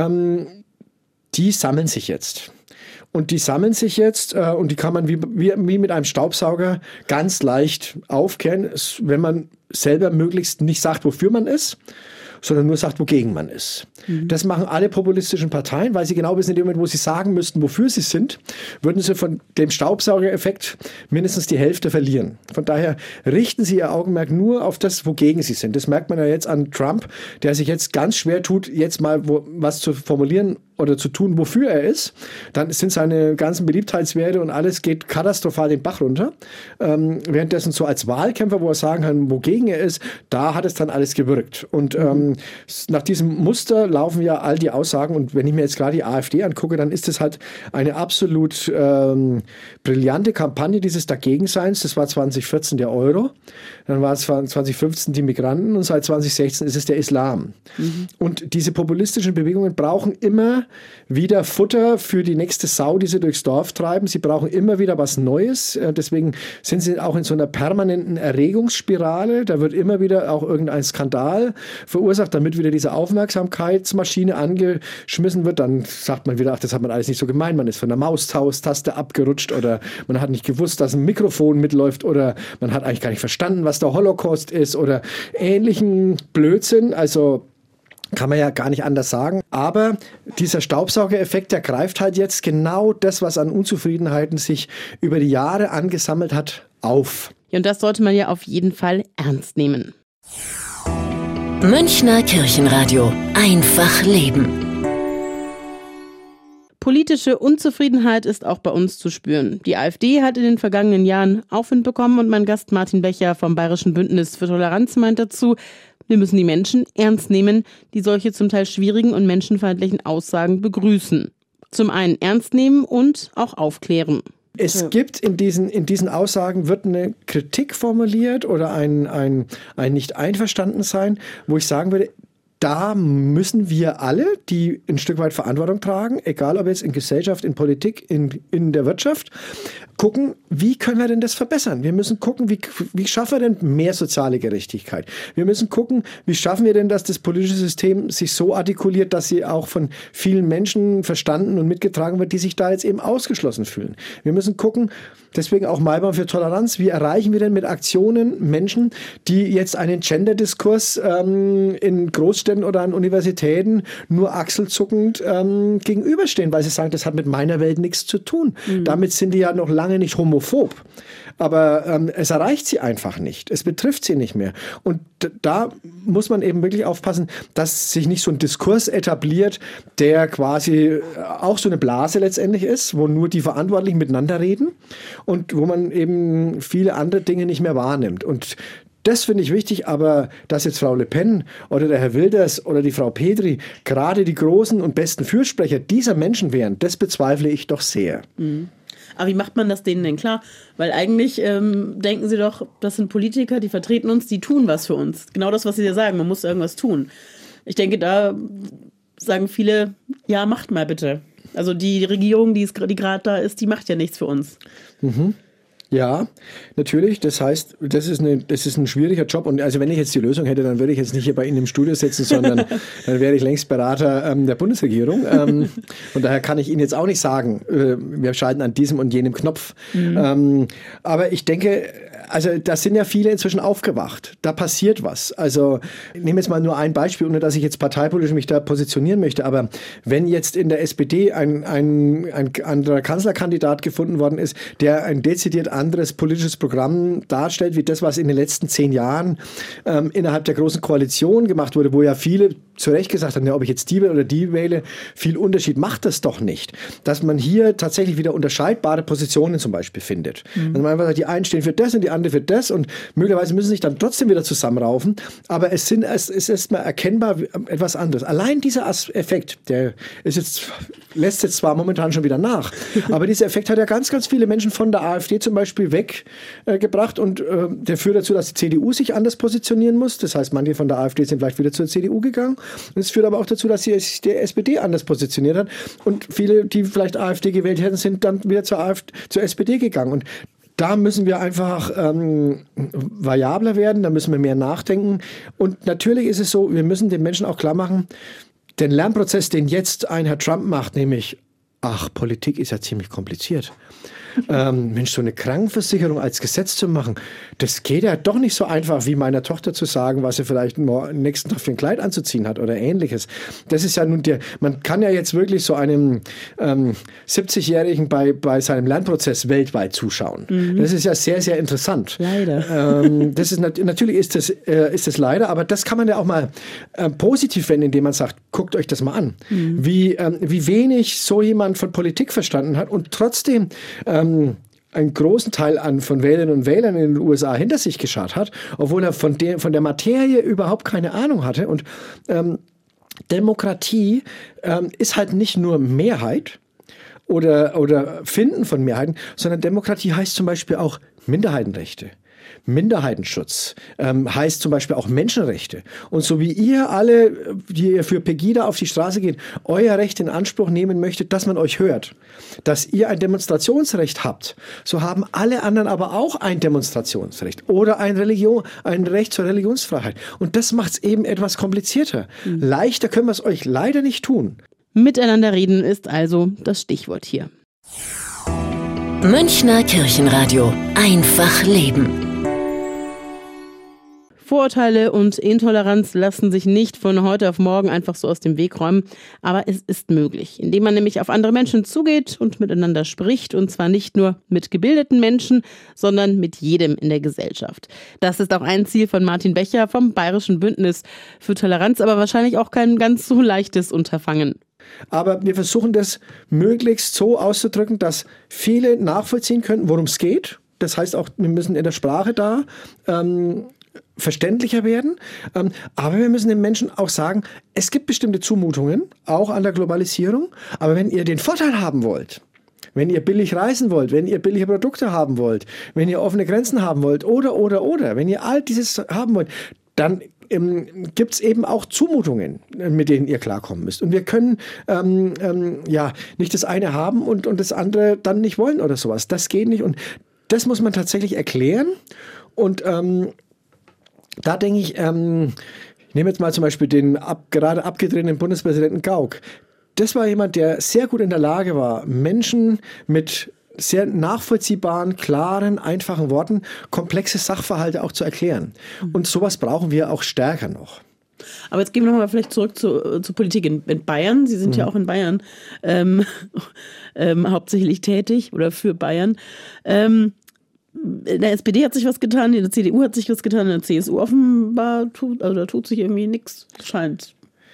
die sammeln sich jetzt. Und die sammeln sich jetzt und die kann man wie mit einem Staubsauger ganz leicht aufkehren, wenn man selber möglichst nicht sagt, wofür man ist, sondern nur sagt, wogegen man ist. Das machen alle populistischen Parteien, weil sie genau wissen, in dem Moment, wo sie sagen müssten, wofür sie sind, würden sie von dem Staubsaugereffekt mindestens die Hälfte verlieren. Von daher richten sie ihr Augenmerk nur auf das, wogegen sie sind. Das merkt man ja jetzt an Trump, der sich jetzt ganz schwer tut, jetzt mal was zu formulieren oder zu tun, wofür er ist. Dann sind seine ganzen Beliebtheitswerte und alles geht katastrophal den Bach runter. Währenddessen so als Wahlkämpfer, wo er sagen kann, wogegen er ist, da hat es dann alles gewirkt. Und nach diesem Muster laufen ja all die Aussagen. Und wenn ich mir jetzt gerade die AfD angucke, dann ist es halt eine absolut brillante Kampagne dieses Dagegenseins. Das war 2014 der Euro, dann war es 2015 die Migranten und seit 2016 ist es der Islam. Und diese populistischen Bewegungen brauchen immer wieder Futter für die nächste Sau, die sie durchs Dorf treiben. Sie brauchen immer wieder was Neues. Deswegen sind sie auch in so einer permanenten Erregungsspirale. Da wird immer wieder auch irgendein Skandal verursacht, damit wieder diese Aufmerksamkeitsmaschine angeschmissen wird. Dann sagt man wieder, ach, das hat man alles nicht so gemeint. Man ist von der Maustaste abgerutscht oder man hat nicht gewusst, dass ein Mikrofon mitläuft oder man hat eigentlich gar nicht verstanden, was der Holocaust ist oder ähnlichen Blödsinn. Also kann man ja gar nicht anders sagen. Aber dieser Staubsaugereffekt, der greift halt jetzt genau das, was an Unzufriedenheiten sich über die Jahre angesammelt hat, auf. Ja, und das sollte man ja auf jeden Fall ernst nehmen. Münchner Kirchenradio. Einfach leben. Politische Unzufriedenheit ist auch bei uns zu spüren. Die AfD hat in den vergangenen Jahren Aufwind bekommen und mein Gast Martin Becher vom Bayerischen Bündnis für Toleranz meint dazu, wir müssen die Menschen ernst nehmen, die solche zum Teil schwierigen und menschenfeindlichen Aussagen begrüßen. Zum einen ernst nehmen und auch aufklären. Es gibt in diesen Aussagen wird eine Kritik formuliert oder ein Nicht-Einverstanden-Sein, wo ich sagen würde, da müssen wir alle, die ein Stück weit Verantwortung tragen, egal ob jetzt in Gesellschaft, in Politik, in der Wirtschaft, gucken, wie können wir denn das verbessern? Wir müssen gucken, wie schaffen wir denn mehr soziale Gerechtigkeit? Wir müssen gucken, wie schaffen wir denn, dass das politische System sich so artikuliert, dass sie auch von vielen Menschen verstanden und mitgetragen wird, die sich da jetzt eben ausgeschlossen fühlen. Wir müssen gucken, deswegen auch Maibaum für Toleranz, wie erreichen wir denn mit Aktionen Menschen, die jetzt einen Gender-Diskurs in Großstädten oder an Universitäten nur achselzuckend gegenüberstehen, weil sie sagen, das hat mit meiner Welt nichts zu tun. Damit sind die ja noch lange nicht homophob. Aber es erreicht sie einfach nicht. Es betrifft sie nicht mehr. Und da muss man eben wirklich aufpassen, dass sich nicht so ein Diskurs etabliert, der quasi auch so eine Blase letztendlich ist, wo nur die Verantwortlichen miteinander reden und wo man eben viele andere Dinge nicht mehr wahrnimmt. Und das finde ich wichtig, aber dass jetzt Frau Le Pen oder der Herr Wilders oder die Frau Petri gerade die großen und besten Fürsprecher dieser Menschen wären, das bezweifle ich doch sehr. Aber wie macht man das denen denn klar? Weil eigentlich denken sie doch, das sind Politiker, die vertreten uns, die tun was für uns. Genau das, was sie ja sagen, man muss irgendwas tun. Ich denke, da sagen viele, ja, macht mal bitte. Also die Regierung, die gerade da ist, die macht ja nichts für uns. Ja, natürlich. Das heißt, das ist ein schwieriger Job. Und also wenn ich jetzt die Lösung hätte, dann würde ich jetzt nicht hier bei Ihnen im Studio sitzen, sondern dann wäre ich längst Berater der Bundesregierung. Und daher kann ich Ihnen jetzt auch nicht sagen, wir schalten an diesem und jenem Knopf. Aber ich denke, also da sind ja viele inzwischen aufgewacht. Da passiert was. Also ich nehme jetzt mal nur ein Beispiel, ohne dass ich jetzt parteipolitisch mich da positionieren möchte. Aber wenn jetzt in der SPD ein anderer Kanzlerkandidat gefunden worden ist, der ein dezidiert anderes politisches Programm darstellt, wie das, was in den letzten 10 Jahren innerhalb der Großen Koalition gemacht wurde, wo ja viele zu Recht gesagt haben, ja, ob ich jetzt die oder die wähle, viel Unterschied macht das doch nicht. Dass man hier tatsächlich wieder unterscheidbare Positionen zum Beispiel findet. Also man einfach sagt, die einen stehen für das und die andere für das und möglicherweise müssen sich dann trotzdem wieder zusammenraufen, aber es ist erstmal erkennbar etwas anderes. Allein dieser Effekt, der lässt jetzt zwar momentan schon wieder nach, aber dieser Effekt hat ja ganz, ganz viele Menschen von der AfD zum Beispiel weggebracht und der führt dazu, dass die CDU sich anders positionieren muss. Das heißt, manche von der AfD sind vielleicht wieder zur CDU gegangen. Und es führt aber auch dazu, dass sich die SPD anders positioniert hat. Und viele, die vielleicht AfD gewählt hätten, sind dann wieder zur SPD gegangen. Und da müssen wir einfach variabler werden, da müssen wir mehr nachdenken. Und natürlich ist es so, wir müssen den Menschen auch klar machen, den Lernprozess, den jetzt ein Herr Trump macht, nämlich, Politik ist ja ziemlich kompliziert. Mensch, so eine Krankenversicherung als Gesetz zu machen, das geht ja doch nicht so einfach, wie meiner Tochter zu sagen, was sie vielleicht am nächsten Tag für ein Kleid anzuziehen hat oder ähnliches. Das ist ja nun man kann ja jetzt wirklich so einem 70-Jährigen bei seinem Lernprozess weltweit zuschauen. Das ist ja sehr, sehr interessant. Leider. Das ist natürlich ist das leider, aber das kann man ja auch mal positiv wenden, indem man sagt, guckt euch das mal an. Wie wenig so jemand von Politik verstanden hat und trotzdem einen großen Teil von Wählerinnen und Wählern in den USA hinter sich geschart hat, obwohl er von der Materie überhaupt keine Ahnung hatte. Und Demokratie ist halt nicht nur Mehrheit oder Finden von Mehrheiten, sondern Demokratie heißt zum Beispiel auch Minderheitenrechte. Minderheitenschutz heißt zum Beispiel auch Menschenrechte. Und so wie ihr alle, die ihr für Pegida auf die Straße geht, euer Recht in Anspruch nehmen möchtet, dass man euch hört, dass ihr ein Demonstrationsrecht habt, so haben alle anderen aber auch ein Demonstrationsrecht oder ein Recht zur Religionsfreiheit. Und das macht es eben etwas komplizierter. Leichter können wir es euch leider nicht tun. Miteinander reden ist also das Stichwort hier. Münchner Kirchenradio. Einfach leben. Vorurteile und Intoleranz lassen sich nicht von heute auf morgen einfach so aus dem Weg räumen, aber es ist möglich, indem man nämlich auf andere Menschen zugeht und miteinander spricht, und zwar nicht nur mit gebildeten Menschen, sondern mit jedem in der Gesellschaft. Das ist auch ein Ziel von Martin Becher vom Bayerischen Bündnis für Toleranz, aber wahrscheinlich auch kein ganz so leichtes Unterfangen. Aber wir versuchen das möglichst so auszudrücken, dass viele nachvollziehen können, worum es geht. Das heißt auch, wir müssen in der Sprache da verständlicher werden. Aber wir müssen den Menschen auch sagen, es gibt bestimmte Zumutungen, auch an der Globalisierung. Aber wenn ihr den Vorteil haben wollt, wenn ihr billig reisen wollt, wenn ihr billige Produkte haben wollt, wenn ihr offene Grenzen haben wollt oder, wenn ihr all dieses haben wollt, dann gibt es eben auch Zumutungen, mit denen ihr klarkommen müsst. Und wir können nicht das eine haben und das andere dann nicht wollen oder sowas. Das geht nicht. Und das muss man tatsächlich erklären. Und da denke ich, ich nehme jetzt mal zum Beispiel den gerade abgetretenen Bundespräsidenten Gauck. Das war jemand, der sehr gut in der Lage war, Menschen mit sehr nachvollziehbaren, klaren, einfachen Worten komplexe Sachverhalte auch zu erklären. Und sowas brauchen wir auch stärker noch. Aber jetzt gehen wir nochmal vielleicht zurück zur Politik in Bayern. Sie sind ja auch in Bayern hauptsächlich tätig oder für Bayern. In der SPD hat sich was getan, in der CDU hat sich was getan, in der CSU offenbar tut sich irgendwie nichts, scheint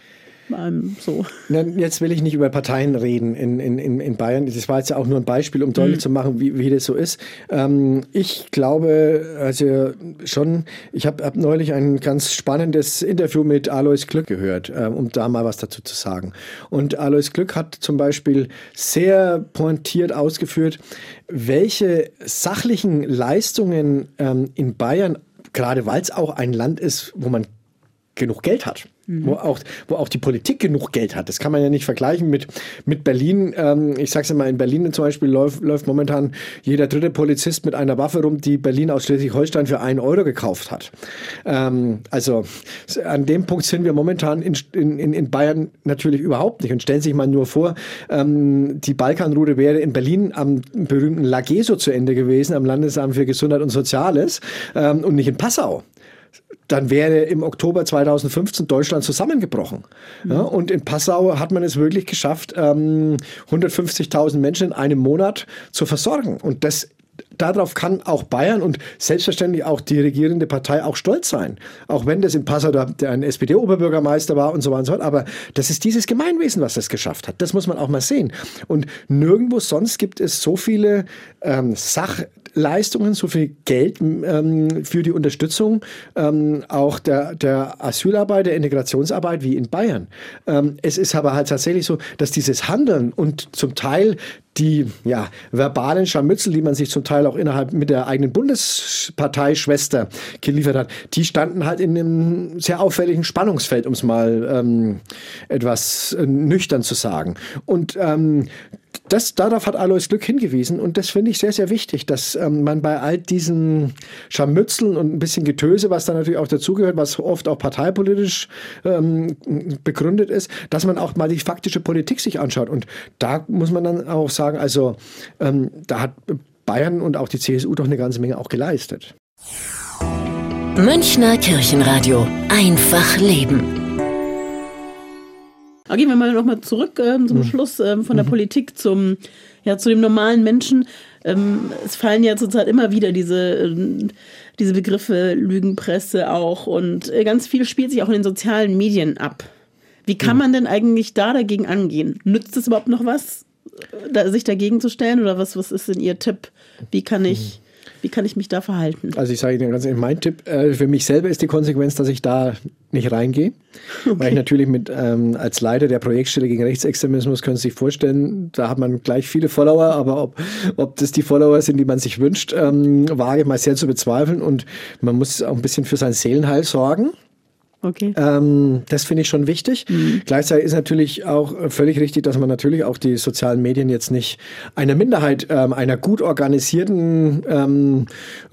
so. Jetzt will ich nicht über Parteien reden in Bayern. Das war jetzt ja auch nur ein Beispiel, um deutlich zu machen, wie das so ist. Ich glaube, also schon, ich habe neulich ein ganz spannendes Interview mit Alois Glück gehört, um da mal was dazu zu sagen. Und Alois Glück hat zum Beispiel sehr pointiert ausgeführt, welche sachlichen Leistungen in Bayern, gerade weil es auch ein Land ist, wo man genug Geld hat, wo auch die Politik genug Geld hat. Das kann man ja nicht vergleichen mit Berlin. Ich sag's mal, in Berlin zum Beispiel läuft momentan jeder dritte Polizist mit einer Waffe rum, die Berlin aus Schleswig-Holstein für 1 Euro gekauft hat. Also an dem Punkt sind wir momentan in Bayern natürlich überhaupt nicht. Und stellen Sie sich mal nur vor, die Balkanroute wäre in Berlin am berühmten Lageso zu Ende gewesen, am Landesamt für Gesundheit und Soziales, und nicht in Passau. Dann wäre im Oktober 2015 Deutschland zusammengebrochen. Ja, und in Passau hat man es wirklich geschafft, 150.000 Menschen in einem Monat zu versorgen. Und darauf kann auch Bayern und selbstverständlich auch die regierende Partei auch stolz sein. Auch wenn das in Passau der ein SPD-Oberbürgermeister war und so weiter und so fort. Aber das ist dieses Gemeinwesen, was das geschafft hat. Das muss man auch mal sehen. Und nirgendwo sonst gibt es so viele Sachleistungen, so viel Geld für die Unterstützung auch der Asylarbeit, der Integrationsarbeit wie in Bayern. Es ist aber halt tatsächlich so, dass dieses Handeln und zum Teil die verbalen Scharmützel, die man sich zum Teil auch innerhalb mit der eigenen Bundesparteischwester geliefert hat, die standen halt in einem sehr auffälligen Spannungsfeld, um es mal etwas nüchtern zu sagen. Und darauf hat Alois Glück hingewiesen und das finde ich sehr, sehr wichtig, dass man bei all diesen Scharmützeln und ein bisschen Getöse, was da natürlich auch dazugehört, was oft auch parteipolitisch begründet ist, dass man auch mal die faktische Politik sich anschaut. Und da muss man dann auch sagen, also da hat Bayern und auch die CSU doch eine ganze Menge auch geleistet. Münchner Kirchenradio. Einfach leben. Aber gehen wir mal nochmal zurück zum Schluss von der Politik zu dem normalen Menschen. Es fallen ja zurzeit immer wieder diese Begriffe Lügenpresse auch und ganz viel spielt sich auch in den sozialen Medien ab. Wie kann man denn eigentlich dagegen angehen? Nützt es überhaupt noch was, sich dagegen zu stellen oder was ist denn Ihr Tipp? Wie kann ich mich da verhalten? Also ich sage Ihnen ganz ehrlich, mein Tipp für mich selber ist die Konsequenz, dass ich da nicht reingehe. Okay. Weil ich natürlich als Leiter der Projektstelle gegen Rechtsextremismus, können Sie sich vorstellen, da hat man gleich viele Follower, aber ob das die Follower sind, die man sich wünscht, wage ich mal sehr zu bezweifeln und man muss auch ein bisschen für sein Seelenheil sorgen. Okay. Das finde ich schon wichtig. Gleichzeitig ist natürlich auch völlig richtig, dass man natürlich auch die sozialen Medien jetzt nicht einer Minderheit, einer gut organisierten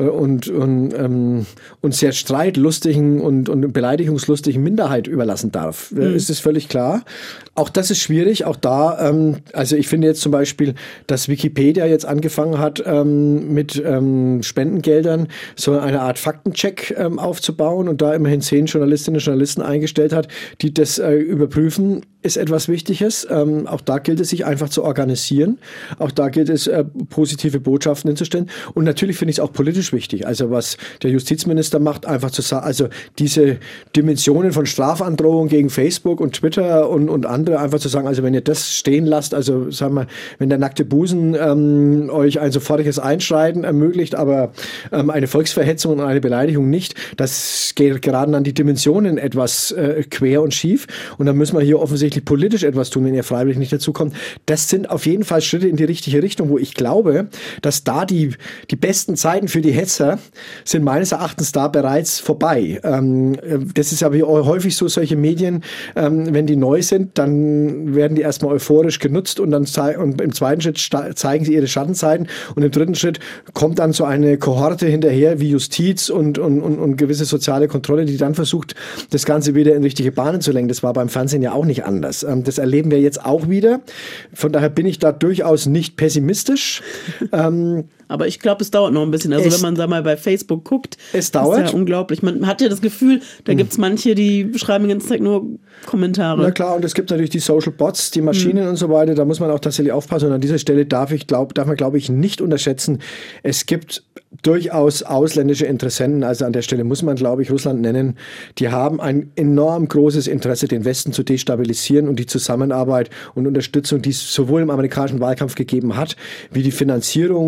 und sehr streitlustigen und beleidigungslustigen Minderheit überlassen darf. Ist es völlig klar. Auch das ist schwierig. Auch da, also ich finde jetzt zum Beispiel, dass Wikipedia jetzt angefangen hat, mit Spendengeldern so eine Art Faktencheck aufzubauen und da immerhin 10 Journalistinnen und Journalisten eingestellt hat, die das überprüfen, ist etwas Wichtiges. Auch da gilt es, sich einfach zu organisieren. Auch da gilt es, positive Botschaften hinzustellen. Und natürlich finde ich es auch politisch wichtig. Also was der Justizminister macht, einfach zu sagen, also diese Dimensionen von Strafandrohung gegen Facebook und Twitter und andere, einfach zu sagen, also wenn ihr das stehen lasst, also sagen wir, wenn der nackte Busen euch ein sofortiges Einschreiten ermöglicht, aber eine Volksverhetzung und eine Beleidigung nicht, das geht gerade an die Dimensionen etwas quer und schief. Und dann müssen wir hier offensichtlich politisch etwas tun, wenn ihr freiwillig nicht dazukommt. Das sind auf jeden Fall Schritte in die richtige Richtung, wo ich glaube, dass da die besten Zeiten für die Hetzer sind meines Erachtens da bereits vorbei. Das ist aber häufig so, solche Medien, wenn die neu sind, dann werden die erstmal euphorisch genutzt und im zweiten Schritt zeigen sie ihre Schattenseiten und im dritten Schritt kommt dann so eine Kohorte hinterher wie Justiz und gewisse soziale Kontrolle, die dann versucht, das Ganze wieder in richtige Bahnen zu lenken. Das war beim Fernsehen ja auch nicht anders. Das erleben wir jetzt auch wieder. Von daher bin ich da durchaus nicht pessimistisch. Aber ich glaube, es dauert noch ein bisschen. Also wenn man da mal bei Facebook guckt, ist ja unglaublich. Man hat ja das Gefühl, da gibt es manche, die schreiben den ganzen Tag nur Kommentare. Na klar, und es gibt natürlich die Social Bots, die Maschinen und so weiter. Da muss man auch tatsächlich aufpassen. Und an dieser Stelle darf man, glaube ich, nicht unterschätzen, es gibt durchaus ausländische Interessenten. Also an der Stelle muss man, glaube ich, Russland nennen. Die haben ein enorm großes Interesse, den Westen zu destabilisieren und die Zusammenarbeit und Unterstützung, die es sowohl im amerikanischen Wahlkampf gegeben hat, wie die Finanzierung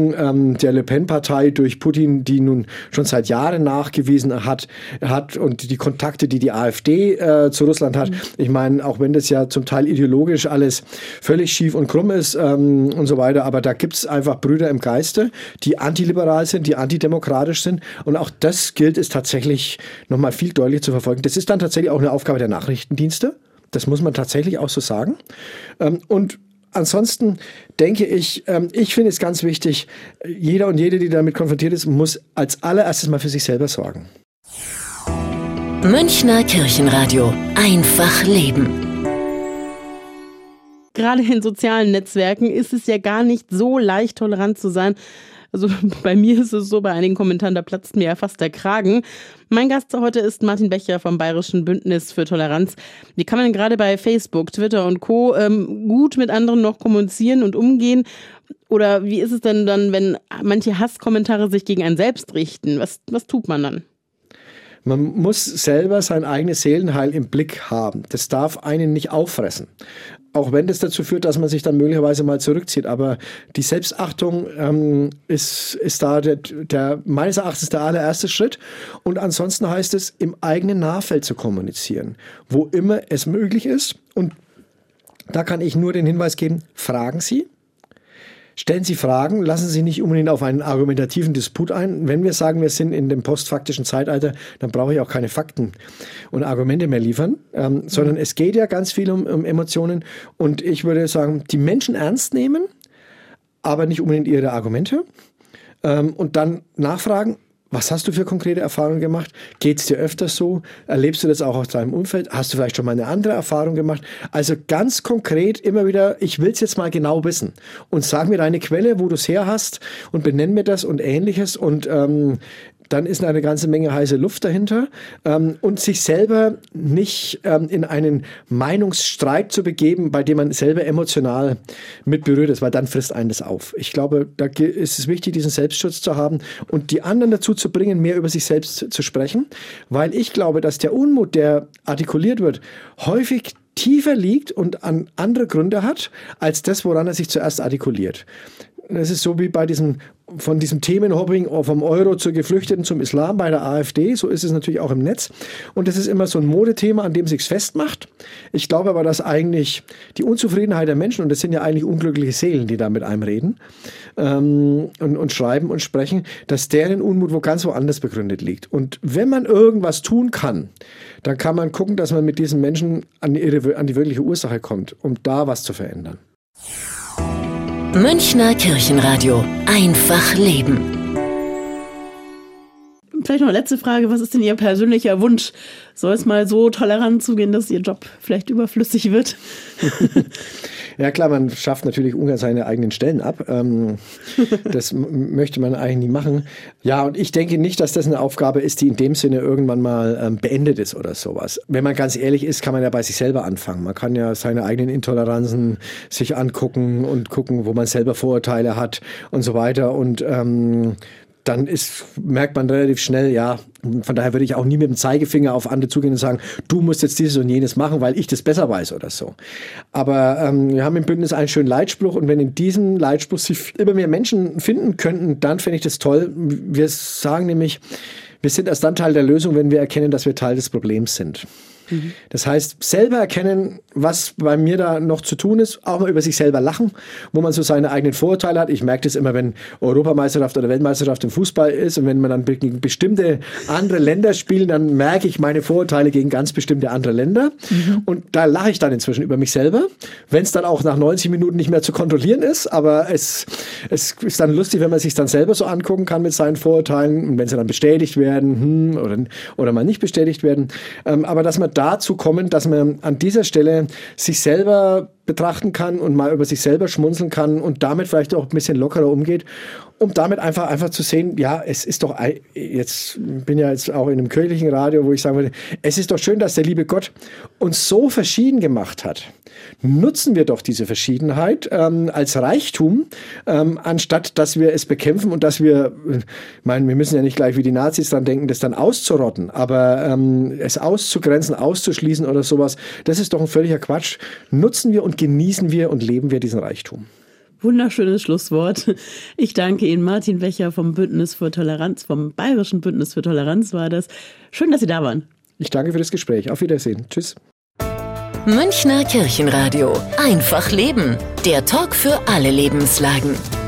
der Le Pen-Partei durch Putin, die nun schon seit Jahren nachgewiesen hat und die Kontakte, die AfD zu Russland hat. Ich meine, auch wenn das ja zum Teil ideologisch alles völlig schief und krumm ist und so weiter, aber da gibt es einfach Brüder im Geiste, die antiliberal sind, die antidemokratisch sind, und auch das gilt es tatsächlich nochmal viel deutlicher zu verfolgen. Das ist dann tatsächlich auch eine Aufgabe der Nachrichtendienste. Das muss man tatsächlich auch so sagen. Und ansonsten denke ich finde es ganz wichtig, jeder und jede, die damit konfrontiert ist, muss als allererstes mal für sich selber sorgen. Münchner Kirchenradio. Einfach leben. Gerade in sozialen Netzwerken ist es ja gar nicht so leicht, tolerant zu sein. Also bei mir ist es so, bei einigen Kommentaren, da platzt mir ja fast der Kragen. Mein Gast heute ist Martin Becher vom Bayerischen Bündnis für Toleranz. Wie kann man gerade bei Facebook, Twitter und Co. gut mit anderen noch kommunizieren und umgehen? Oder wie ist es denn dann, wenn manche Hasskommentare sich gegen einen selbst richten? Was tut man dann? Man muss selber sein eigenes Seelenheil im Blick haben. Das darf einen nicht auffressen. Auch wenn das dazu führt, dass man sich dann möglicherweise mal zurückzieht. Aber die Selbstachtung ist da meines Erachtens der allererste Schritt. Und ansonsten heißt es, im eigenen Nahfeld zu kommunizieren, wo immer es möglich ist. Und da kann ich nur den Hinweis geben, fragen Sie. Stellen Sie Fragen, lassen Sie nicht unbedingt auf einen argumentativen Disput ein. Wenn wir sagen, wir sind in dem postfaktischen Zeitalter, dann brauche ich auch keine Fakten und Argumente mehr liefern, sondern es geht ja ganz viel um Emotionen. Und ich würde sagen, die Menschen ernst nehmen, aber nicht unbedingt ihre Argumente. Und dann nachfragen, was hast du für konkrete Erfahrungen gemacht? Geht es dir öfters so? Erlebst du das auch aus deinem Umfeld? Hast du vielleicht schon mal eine andere Erfahrung gemacht? Also ganz konkret immer wieder, ich will es jetzt mal genau wissen. Und sag mir deine Quelle, wo du es her hast, und benenn mir das und Ähnliches. Und dann ist eine ganze Menge heiße Luft dahinter. Und sich selber nicht in einen Meinungsstreit zu begeben, bei dem man selber emotional mit berührt ist, weil dann frisst einen das auf. Ich glaube, da ist es wichtig, diesen Selbstschutz zu haben und die anderen dazu zu bringen, mehr über sich selbst zu sprechen, weil ich glaube, dass der Unmut, der artikuliert wird, häufig tiefer liegt und an andere Gründe hat, als das, woran er sich zuerst artikuliert. Das ist so wie von diesem Themenhopping vom Euro zur Geflüchteten zum Islam bei der AfD. So ist es natürlich auch im Netz. Und das ist immer so ein Modethema, an dem sich's festmacht. Ich glaube aber, dass eigentlich die Unzufriedenheit der Menschen, und das sind ja eigentlich unglückliche Seelen, die da mit einem reden und schreiben und sprechen, dass deren Unmut ganz woanders begründet liegt. Und wenn man irgendwas tun kann, dann kann man gucken, dass man mit diesen Menschen an die wirkliche Ursache kommt, um da was zu verändern. Münchner Kirchenradio. Einfach leben. Vielleicht noch eine letzte Frage. Was ist denn Ihr persönlicher Wunsch? Soll es mal so tolerant zugehen, dass Ihr Job vielleicht überflüssig wird? Ja klar, man schafft natürlich ungern seine eigenen Stellen ab. Das möchte man eigentlich nie machen. Ja, und ich denke nicht, dass das eine Aufgabe ist, die in dem Sinne irgendwann mal beendet ist oder sowas. Wenn man ganz ehrlich ist, kann man ja bei sich selber anfangen. Man kann ja seine eigenen Intoleranzen sich angucken und gucken, wo man selber Vorurteile hat und so weiter. Und dann merkt man relativ schnell, ja, von daher würde ich auch nie mit dem Zeigefinger auf andere zugehen und sagen, du musst jetzt dieses und jenes machen, weil ich das besser weiß oder so. Aber wir haben im Bündnis einen schönen Leitspruch, und wenn in diesem Leitspruch sich immer mehr Menschen finden könnten, dann fände ich das toll. Wir sagen nämlich, wir sind erst dann Teil der Lösung, wenn wir erkennen, dass wir Teil des Problems sind. Das heißt, selber erkennen, was bei mir da noch zu tun ist, auch mal über sich selber lachen, wo man so seine eigenen Vorurteile hat. Ich merke das immer, wenn Europameisterschaft oder Weltmeisterschaft im Fußball ist und wenn man dann gegen bestimmte andere Länder spielen, dann merke ich meine Vorurteile gegen ganz bestimmte andere Länder. Und da lache ich dann inzwischen über mich selber, wenn es dann auch nach 90 Minuten nicht mehr zu kontrollieren ist, aber es ist dann lustig, wenn man sich dann selber so angucken kann mit seinen Vorurteilen, und wenn sie dann bestätigt werden oder mal nicht bestätigt werden. Aber dass man dazu kommen, dass man an dieser Stelle sich selber betrachten kann und mal über sich selber schmunzeln kann und damit vielleicht auch ein bisschen lockerer umgeht, um damit einfach zu sehen, ja, es ist doch, bin ja jetzt auch in einem kirchlichen Radio, wo ich sagen würde, es ist doch schön, dass der liebe Gott uns so verschieden gemacht hat. Nutzen wir doch diese Verschiedenheit als Reichtum, anstatt dass wir es bekämpfen und dass wir müssen ja nicht gleich wie die Nazis dran denken, das dann auszurotten, aber es auszugrenzen, auszuschließen oder sowas, das ist doch ein völliger Quatsch. Nutzen wir und genießen wir und leben wir diesen Reichtum. Wunderschönes Schlusswort. Ich danke Ihnen, Martin Wächer vom Bündnis für Toleranz, vom Bayerischen Bündnis für Toleranz war das. Schön, dass Sie da waren. Ich danke für das Gespräch. Auf Wiedersehen. Tschüss. Münchner Kirchenradio. Einfach leben. Der Talk für alle Lebenslagen.